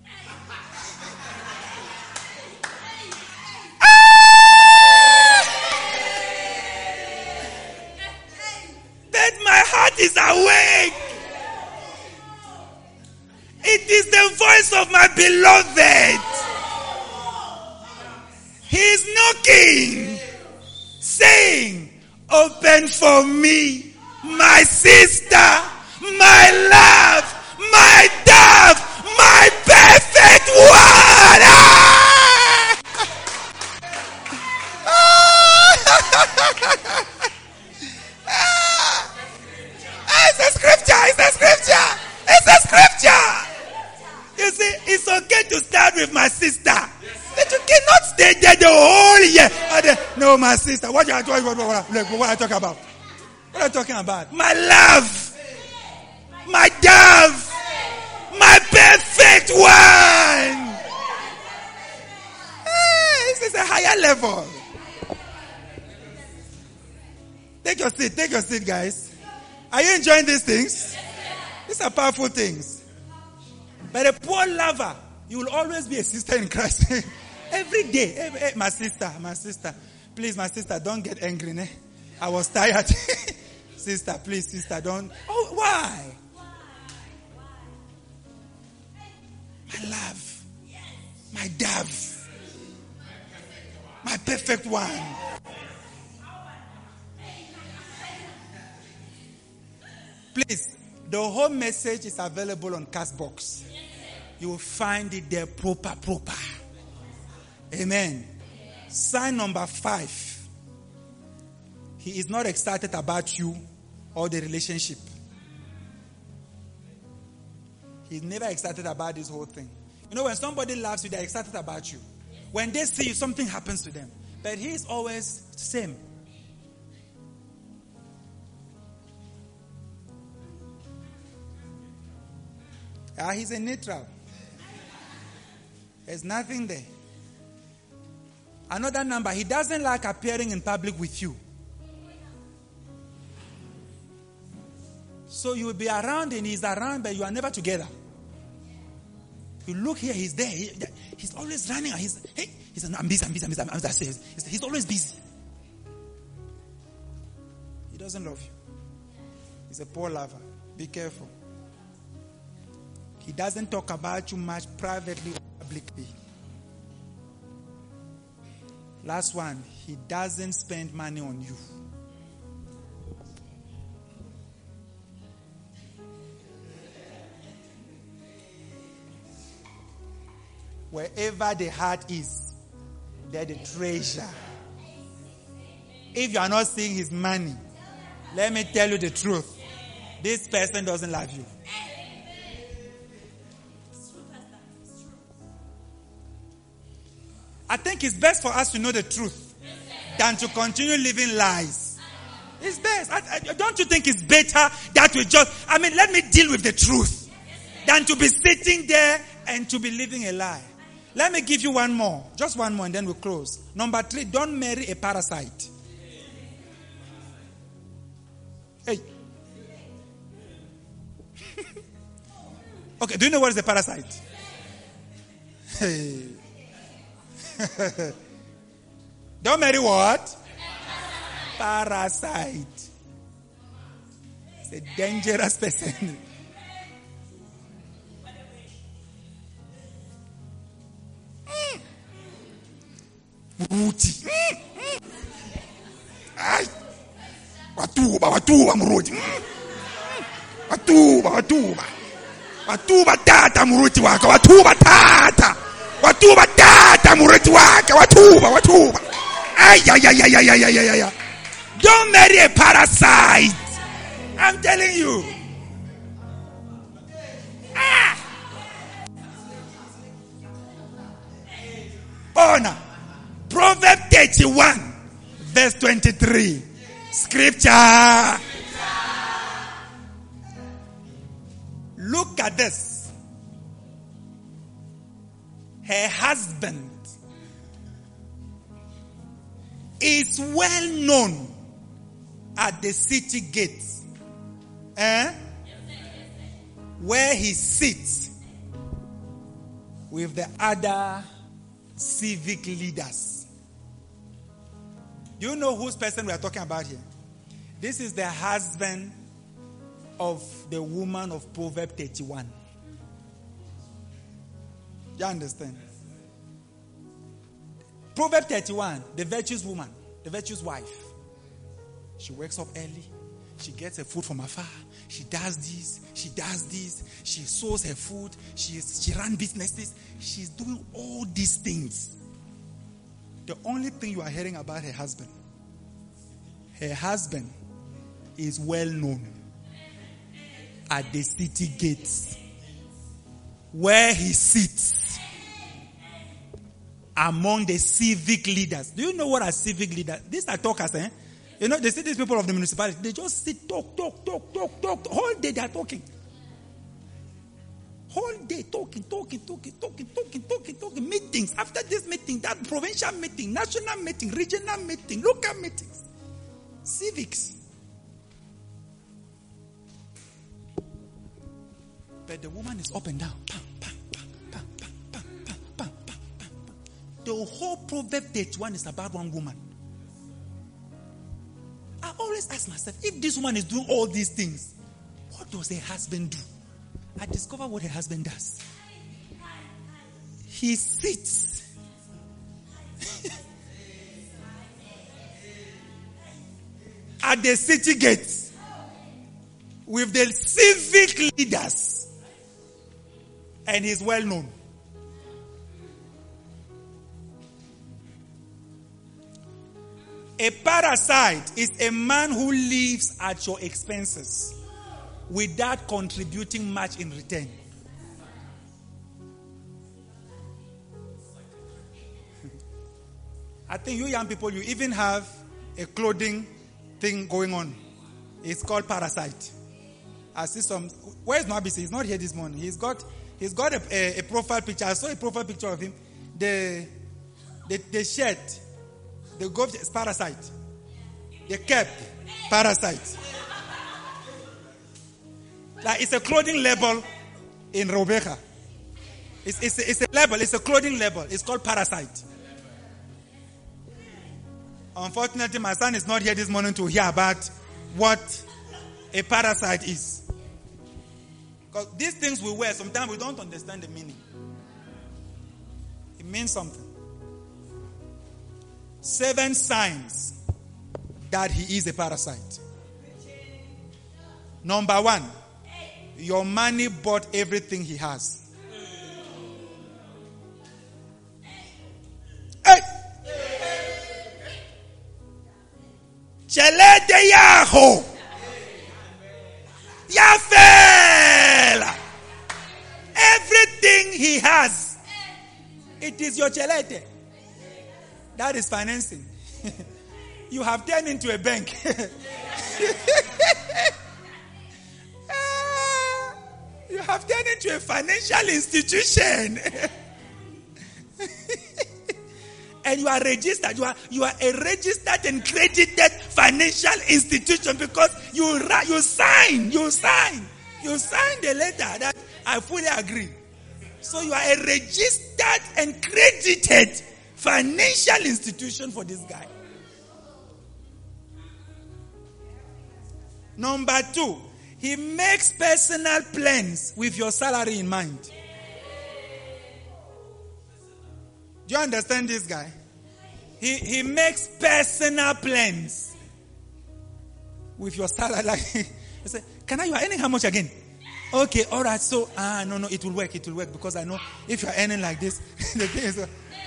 But my heart is awake. It is the voice of my beloved. He is knocking, saying, open for me, my sister, my love, my dove, my perfect one. Ah! Ah! It's a scripture, it's a scripture, it's a scripture. You see, it's okay to start with my sister. But you cannot stay there the whole year. No, my sister. What are you talking about? What are you talking about? What are you talking about? My love. My dove. My perfect one. Hey, this is a higher level. Take your seat. Take your seat, guys. Are you enjoying these things? These are powerful things. But a poor lover, you will always be a sister in Christ. Every day. Every, every, my sister, my sister. Please, my sister, don't get angry. Ne? I was tired. Sister, please, sister, don't. Oh, why? My love. My dove. My perfect one. Please, the whole message is available on Castbox. You will find it there proper, proper. Amen. Sign number five. He is not excited about you or the relationship. He's never excited about this whole thing. You know, when somebody loves you, they're excited about you. When they see you, something happens to them. But he is always the same. Ah, he's a neutral. There's nothing there. Another number, he doesn't like appearing in public with you. So you will be around and he's around, but you are never together. You look here, he's there. He, he's always running. He's, hey, he says, no, I'm busy, I'm busy, I'm busy. I'm busy. He's, he's always busy. He doesn't love you. He's a poor lover. Be careful. He doesn't talk about you much privately or publicly. Last one, he doesn't spend money on you. Wherever the heart is, there's the treasure. If you are not seeing his money, let me tell you the truth. This person doesn't love you. I think it's best for us to know the truth than to continue living lies. It's best. I, I, don't you think it's better that we just, I mean, let me deal with the truth than to be sitting there and to be living a lie. Let me give you one more. Just one more and then we'll close. Number three, don't marry a parasite. Hey. Okay, do you know what is a parasite? Hey. Don't marry what? Parasite. It's a dangerous person. Booty. watuba, watuba muruti. Watuba, watuba. Watuba tata muruti waka, watuba tata. Watuba tata muruti waka, watuba, watuba. Ay, ay, ay, ay, ay, ay, ay, ay. Don't marry a parasite. I'm telling you. Ah. Honor. Proverbs thirty-one, verse twenty-three. Scripture. Look at this. Her husband is well known at the city gates, eh? Where he sits with the other civic leaders. Do you know whose person we are talking about here? This is the husband of the woman of Proverbs thirty-one. You understand? Proverbs thirty-one, the virtuous woman, the virtuous wife. She wakes up early. She gets her food from afar. She does this. She does this. She sows her food. She, she runs businesses. She's doing all these things. The only thing you are hearing about her husband, her husband is well known at the city gates where he sits among the civic leaders. Do you know what are civic leaders? These are talkers, eh? You know, they see these people of the municipality, they just sit, talk, talk, talk, talk, talk. Whole day they are talking. Whole day talking, talking, talking, talking, talking, talking, talking. Meetings. After this meeting, that provincial meeting, national meeting, regional meeting, local meetings. Civics. But the woman is up and down. Pam, pam, pam, pam, pam, pam, pam, pam, pam, pam. The whole Proverbs thirty-one is about one woman. I always ask myself, if this woman is doing all these things, what does her husband do? I discover what her husband does. He sits. At the city gates with the civic leaders, and he's well known. A parasite is a man who lives at your expenses without contributing much in return. I think you young people, you even have a clothing thing going on. It's called Parasite. I see some. Where's Nabisi? He's not here this morning. He's got he's got a, a, a profile picture. I saw a profile picture of him. The the, the shirt, the glove is Parasite. The cap, Parasite. Like it's a clothing label in Rebecca. It's, it's, a, it's a label. It's a clothing label. It's called Parasite. Unfortunately, my son is not here this morning to hear about what a parasite is. Because these things we wear, sometimes we don't understand the meaning. It means something. Seven signs that he is a parasite. Number one, your money bought everything he has. Hey! Chelete yaho. Yafela. Everything he has, it is your chelete. That is financing. You have turned into a bank. You have turned into a financial institution. And you are registered. You are you are a registered and credited financial institution because you you sign, you sign, you sign the letter that I fully agree. So you are a registered and credited financial institution for this guy. Number two, he makes personal plans with your salary in mind. Do you understand this guy? He, he makes personal plans. with your salary. Like, you say, can I, you are earning how much again? Okay, all right. So, ah, no, no, it will work. It will work because I know if you are earning like this, the thing is,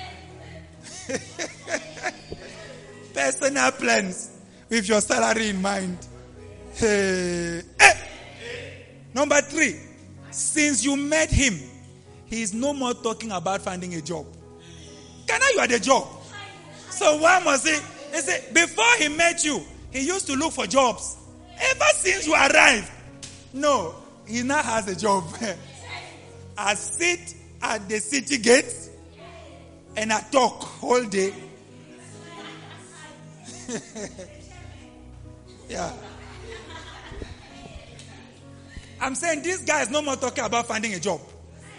personal plans with your salary in mind. Hey. Hey. Number three, since you met him, he is no more talking about finding a job. Can I, you are the job. So why must he? He said, before he met you, he used to look for jobs. Ever since you arrived, no, he now has a job. I sit at the city gates and I talk all day. Yeah. I'm saying this guy is no more talking about finding a job.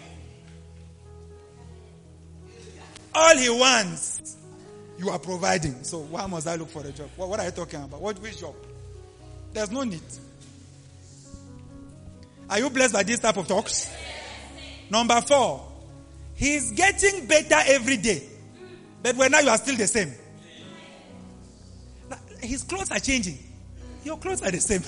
All he wants, you are providing. So why must I look for a job? What, what are you talking about? What which job? There's no need. Are you blessed by this type of talks? Number four, he's getting better every day. But when now you are still the same. Now, his clothes are changing. Your clothes are the same.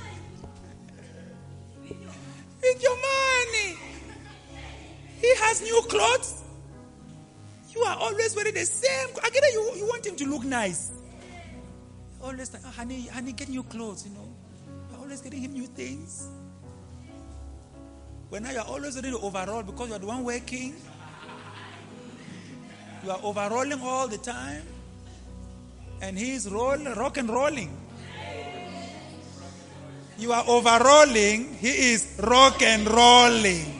With your money. He has new clothes. You are always wearing the same. Again, you, you want him to look nice. Always like, oh, honey, honey, get new clothes, you know. You're always getting him new things. When now you're always ready to overall because you're the one working. You are overalling all the time. And he's roll, rock and rolling. You are overalling. He is rock and rolling.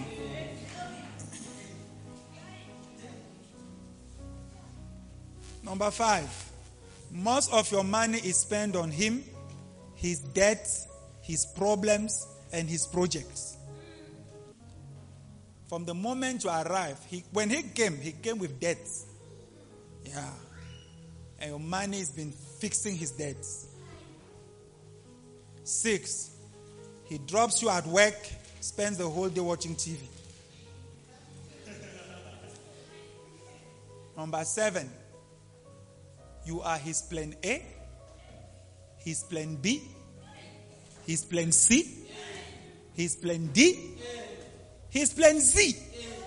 Number five. Most of your money is spent on him, his debts, his problems, and his projects. From the moment you arrive, he, when he came, he came with debts. Yeah. And your money has been fixing his debts. Six, he drops you at work, spends the whole day watching T V. Number seven, you are his plan A, his plan B, his plan C, his plan D, his plan Z.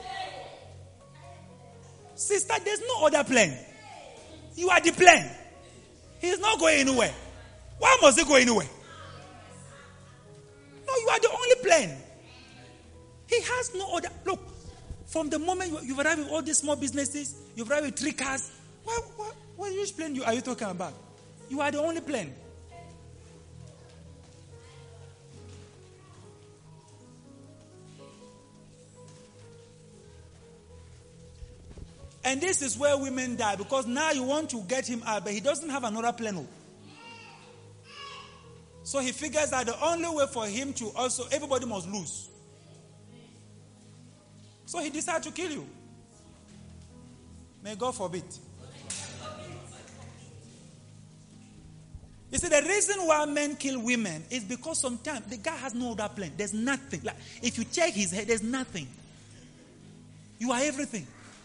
Sister, there's no other plan. You are the plan. He's not going anywhere. Why must he go anywhere? No, you are the only plan. He has no other. Look, from the moment you, you've arrived with all these small businesses, you've arrived with three cars. What, what, what which plan you, are you talking about? You are the only plan. And this is where women die because now you want to get him out, but he doesn't have another plan. So he figures that the only way for him to also, everybody must lose. So he decides to kill you. May God forbid. You see, the reason why men kill women is because sometimes the guy has no other plan. There's nothing. Like, if you check his head, there's nothing. You are everything.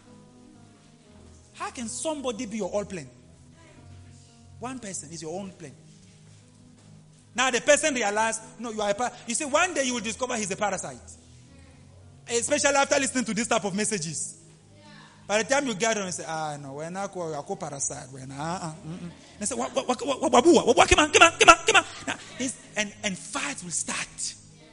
How can somebody be your all plan? One person is your own plan. Now the person realized, no, you are a parasite. You see, one day you will discover he's a parasite. Especially after listening to this type of messages. Yeah. By the time you get on and say, ah, no, we're not going to parasite. We're not. Uh, uh, mm-mm. They say, what, what, what, what, what, what, what, come on, come on, come on, come on. Now, and, and fights will start.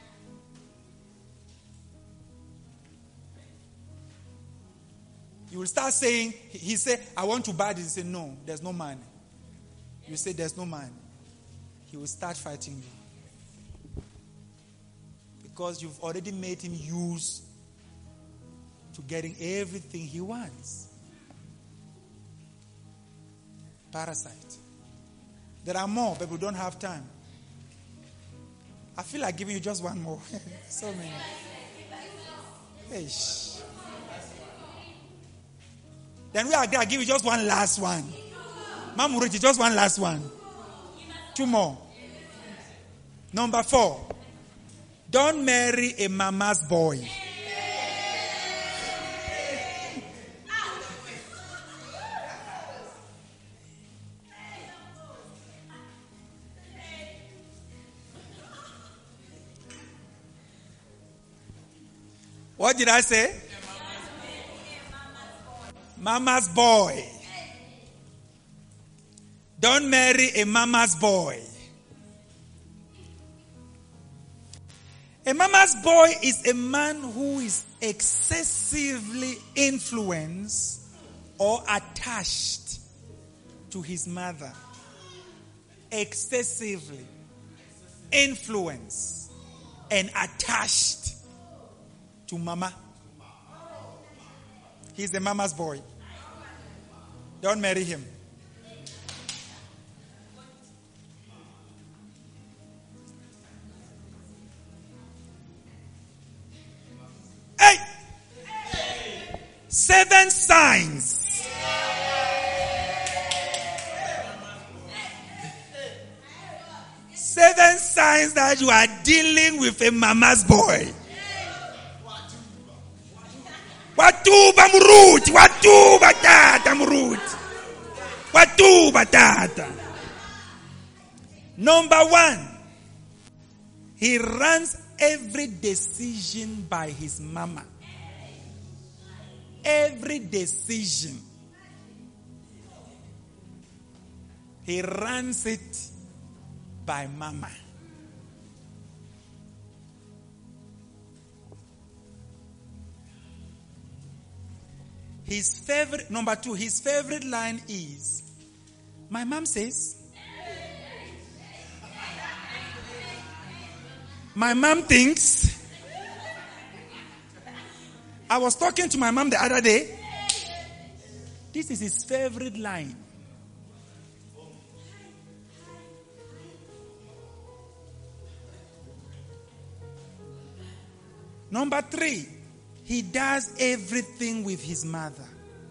You will start saying, he say, I want to buy this. He say, no, there's no money. You say, there's no money. He will start fighting you. Because you've already made him use to getting everything he wants. Parasite. There are more, but we don't have time. I feel like giving you just one more. So many. Hey, shh. Then we are going to give you just one last one. Mamuriti, just one last one. Two more. Number four. Don't marry a mama's boy. What did I say? Mama's boy. Don't marry a mama's boy. A mama's boy is a man who is excessively influenced or attached to his mother. Excessively influenced and attached to mama. He's a mama's boy. Don't marry him. Hey! Seven signs. Seven signs that you are dealing with a mama's boy. Watu bamurut, watu batata murut. Watu batata. Number one, he runs every decision by his mama. Every decision. He runs it by mama. His favorite, number two, his favorite line is, my mom says, my mom thinks. I was talking to my mom the other day. This is his favorite line. Number three, he does everything with his mother.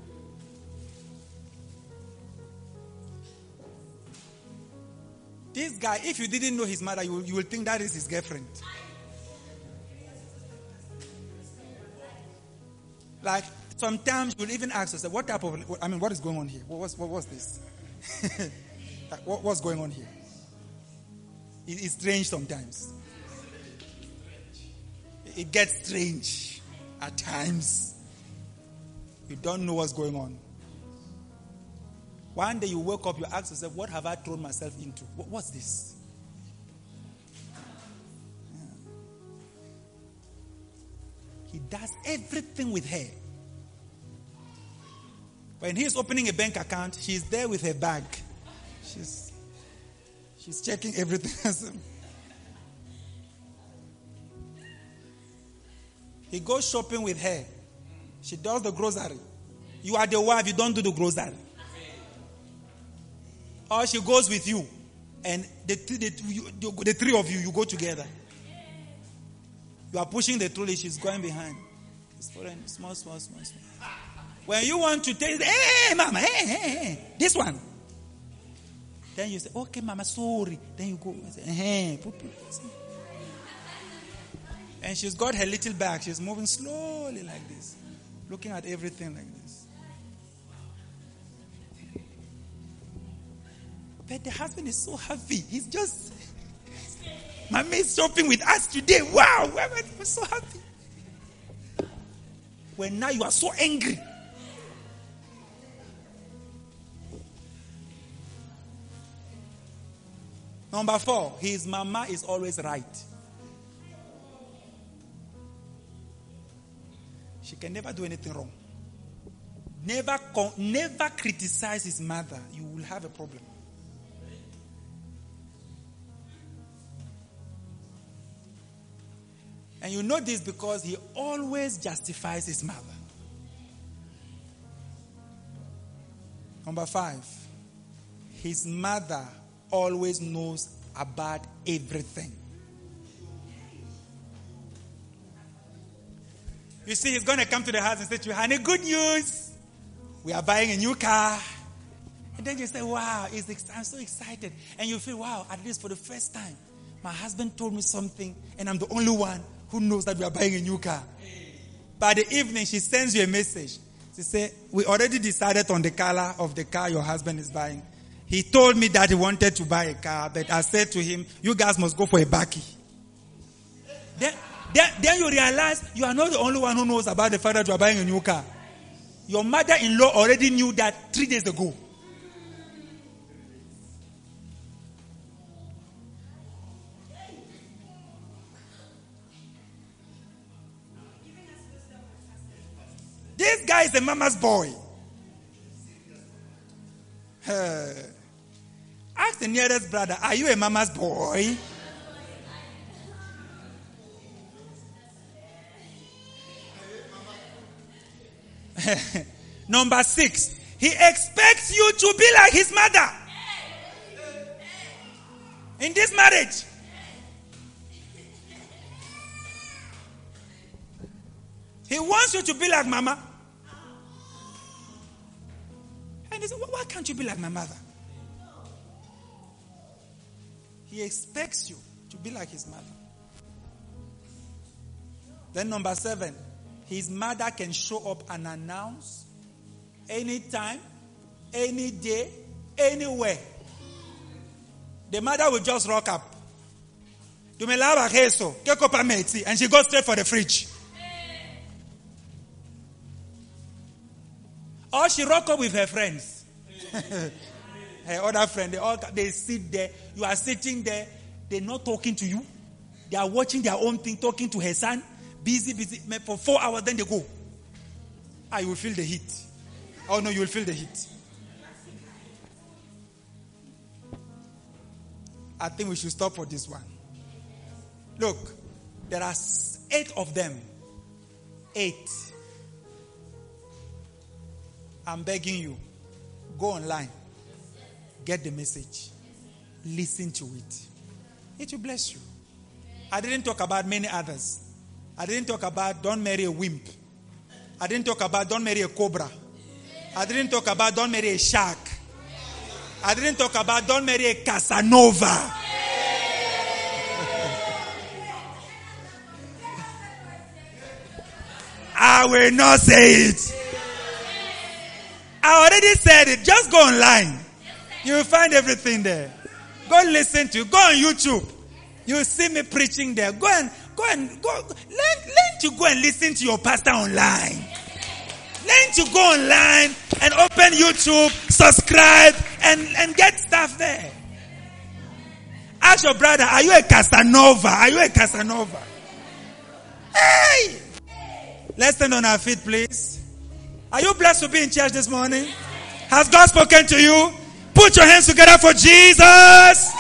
This guy, if you didn't know his mother, you will, you will think that is his girlfriend. Like, sometimes you'll even ask yourself, what type of, I mean, what is going on here? What was, what was this? Like, what, what's going on here? It, it's strange sometimes. It gets strange at times. You don't know what's going on. One day you wake up, you ask yourself, what have I thrown myself into? What, what's this? Yeah. He does everything with her. When he's opening a bank account, she's there with her bag. She's, she's checking everything. He goes shopping with her. She does the grocery. You are the wife, you don't do the grocery. Or she goes with you. And the, the, the, the three of you, you go together. You are pushing the trolley, she's going behind. It's foreign, small, small, small, small. When you want to tell, hey, mama, hey, hey, hey, this one. Then you say, okay, mama, sorry. Then you go and say, hey, put, put, and she's got her little bag. She's moving slowly like this. Looking at everything like this. But the husband is so happy. He's just, Mommy is shopping with us today. Wow, we're so happy. When now you are so angry. Number four, his mama is always right. She can never do anything wrong. Never, con- never criticize his mother. You will have a problem. And you know this because he always justifies his mother. Number five, his mother always knows about everything. You see, he's going to come to the house and say to you, honey, good news. We are buying a new car. And then you say, wow, it's ex- I'm so excited. And you feel, wow, at least for the first time, my husband told me something, and I'm the only one who knows that we are buying a new car. By the evening, she sends you a message. She says, we already decided on the color of the car your husband is buying. He told me that he wanted to buy a car, but I said to him, you guys must go for a bakkie. Then, Then, then you realize you are not the only one who knows about the fact that you are buying a new car. Your mother-in-law already knew that three days ago. This guy is a mama's boy. Uh, ask the nearest brother, are you a mama's boy? Number six, he expects you to be like his mother. In this marriage. He wants you to be like mama. And he said, why can't you be like my mother? He expects you to be like his mother. Then number seven, his mother can show up and announce anytime, any day, anywhere. The mother will just rock up. And she goes straight for the fridge. Or she rock up with her friends. Her other friend, they all they sit there. You are sitting there. They're not talking to you. They are watching their own thing, talking to her son. Busy, busy. For four hours, then they go. Ah, you will feel the heat. Oh no, you will feel the heat. I think we should stop for this one. Look, there are eight of them. Eight. I'm begging you, go online, get the message, listen to it. It will bless you. I didn't talk about many others. I didn't talk about don't marry a wimp. I didn't talk about don't marry a cobra. I didn't talk about don't marry a shark. I didn't talk about don't marry a Casanova. I will not say it. I already said it. Just go online. You will find everything there. Go listen to. Go on YouTube. You will see me preaching there. Go and go and go. Learn, learn to go and listen to your pastor online. Learn to go online and open YouTube, subscribe, and, and get stuff there. Ask your brother, are you a Casanova? Are you a Casanova? Hey! Let's stand on our feet, please. Are you blessed to be in church this morning? Has God spoken to you? Put your hands together for Jesus.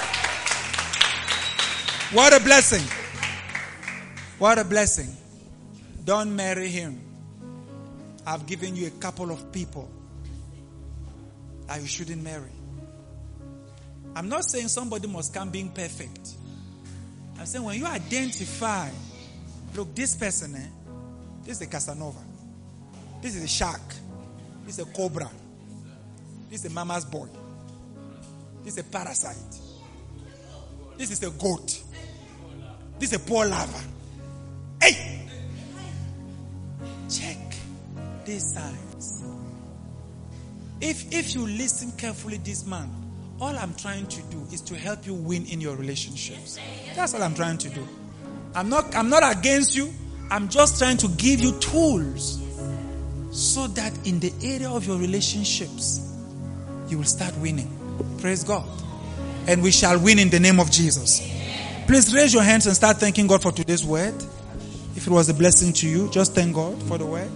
What a blessing. What a blessing. Don't marry him. I've given you a couple of people that you shouldn't marry. I'm not saying somebody must come being perfect. I'm saying when you identify, look, this person, eh, this is a Casanova. This is a shark. This is a cobra. This is a mama's boy. This is a parasite. This is a goat. This is a poor lover. Hey! Check these signs. If, if you listen carefully this month, all I'm trying to do is to help you win in your relationships. That's all I'm trying to do. I'm not, I'm not against you. I'm just trying to give you tools so that in the area of your relationships, you will start winning. Praise God. And we shall win in the name of Jesus. Please raise your hands and start thanking God for today's word. If it was a blessing to you, just thank God for the word.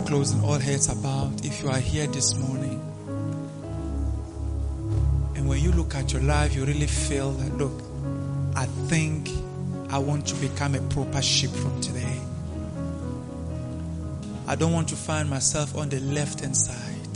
closed and all heads are bowed, if you are here this morning, and when you look at your life, you really feel that, look, I think I want to become a proper sheep from today. I don't want to find myself on the left-hand side.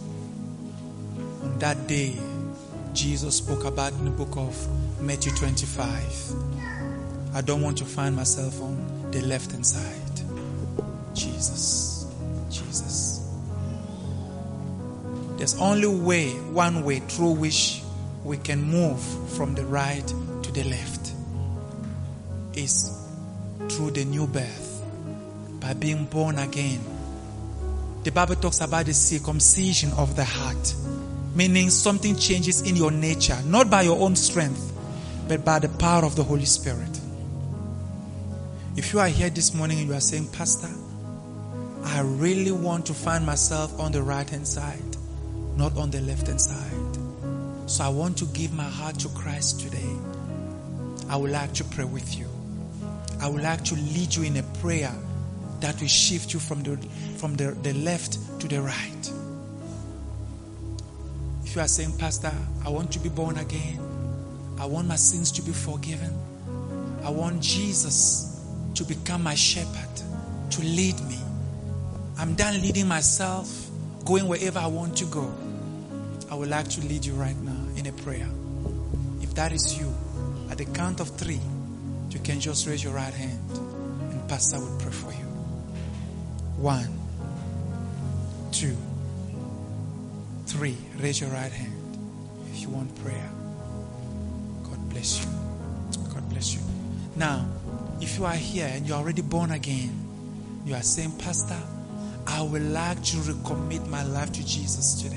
On that day, Jesus spoke about in the book of Matthew twenty-five. I don't want to find myself on the left-hand side. Jesus, Jesus. There's only way, one way through which we can move from the right to the left is through the new birth, by being born again. The Bible talks about the circumcision of the heart, meaning something changes in your nature, not by your own strength, but by the power of the Holy Spirit. If you are here this morning and you are saying, Pastor, I really want to find myself on the right-hand side, not on the left-hand side. So I want to give my heart to Christ today. I would like to pray with you. I would like to lead you in a prayer that will shift you from the from the, the left to the right. If you are saying, Pastor, I want to be born again. I want my sins to be forgiven. I want Jesus to become my shepherd, to lead me. I'm done leading myself, going wherever I want to go. I would like to lead you right now in a prayer. If that is you, at the count of three, you can just raise your right hand and Pastor will pray for you. One, two, three. Raise your right hand if you want prayer. God bless you. God bless you. Now, if you are here and you're already born again, you are saying, Pastor, I would like to recommit my life to Jesus today.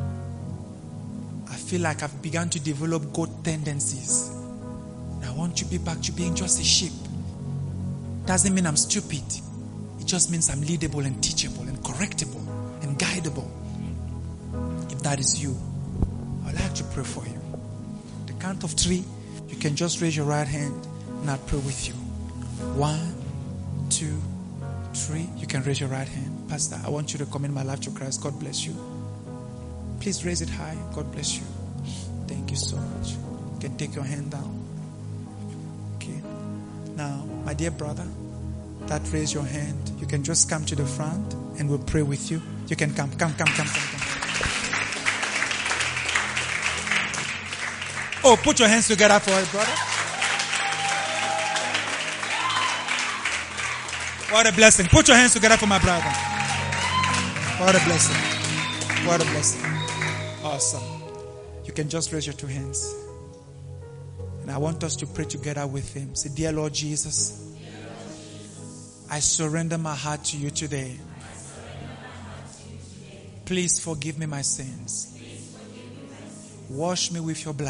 I feel like I've begun to develop goat tendencies. And I want to be back to being just a sheep. Doesn't mean I'm stupid. It just means I'm leadable and teachable and correctable and guidable. If that is you, I'd like to pray for you. The count of three, you can just raise your right hand and I'll pray with you. One, two, three. You can raise your right hand. Pastor, I want you to commit my life to Christ. God bless you. Please raise it high. God bless you. Thank you so much. You can take your hand down. Okay. Now, my dear brother, that raise your hand, you can just come to the front and we'll pray with you. You can come, come, come, come, come, come. Oh, put your hands together for it, brother. What a blessing. Put your hands together for my brother. What a blessing. What a blessing. Awesome. You can just raise your two hands. And I want us to pray together with him. Say, Dear Lord Jesus, I surrender my heart to you today. Please forgive me my sins. Wash me with your blood.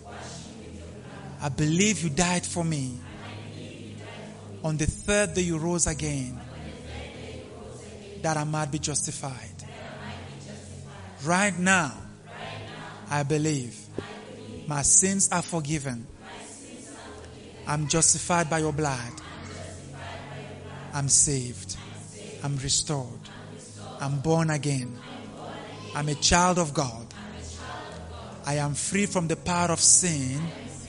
I believe you died for me. On the third day you rose again, that I might be justified. Right now, I believe my sins are forgiven. I'm justified by your blood. I'm saved. I'm restored. I'm born again. I'm a child of God. I am free from the power of sin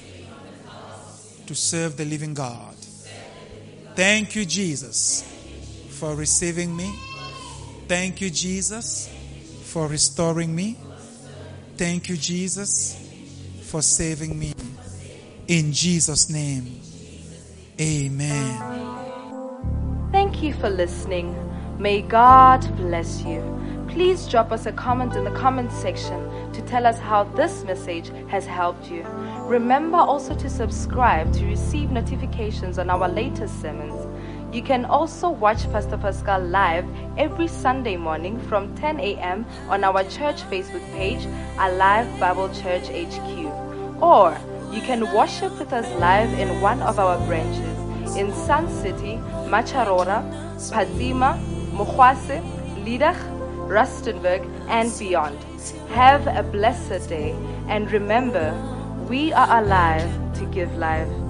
to serve the living God. Thank you, Jesus, for receiving me. Thank you, Jesus, for restoring me. Thank you, Jesus, for saving me. In Jesus' name, amen.
Thank you for listening. May God bless you. Please drop us a comment in the comment section to tell us how this message has helped you. Remember also to subscribe to receive notifications on our latest sermons. You can also watch Pastor Pascal live every Sunday morning from ten a.m. on our church Facebook page, Alive Bible Church H Q. Or you can worship with us live in one of our branches in Sun City, Macharora, Pazima, Mokwase, Lidach, Rustenburg, and beyond. Have a blessed day, and remember, we are alive to give life.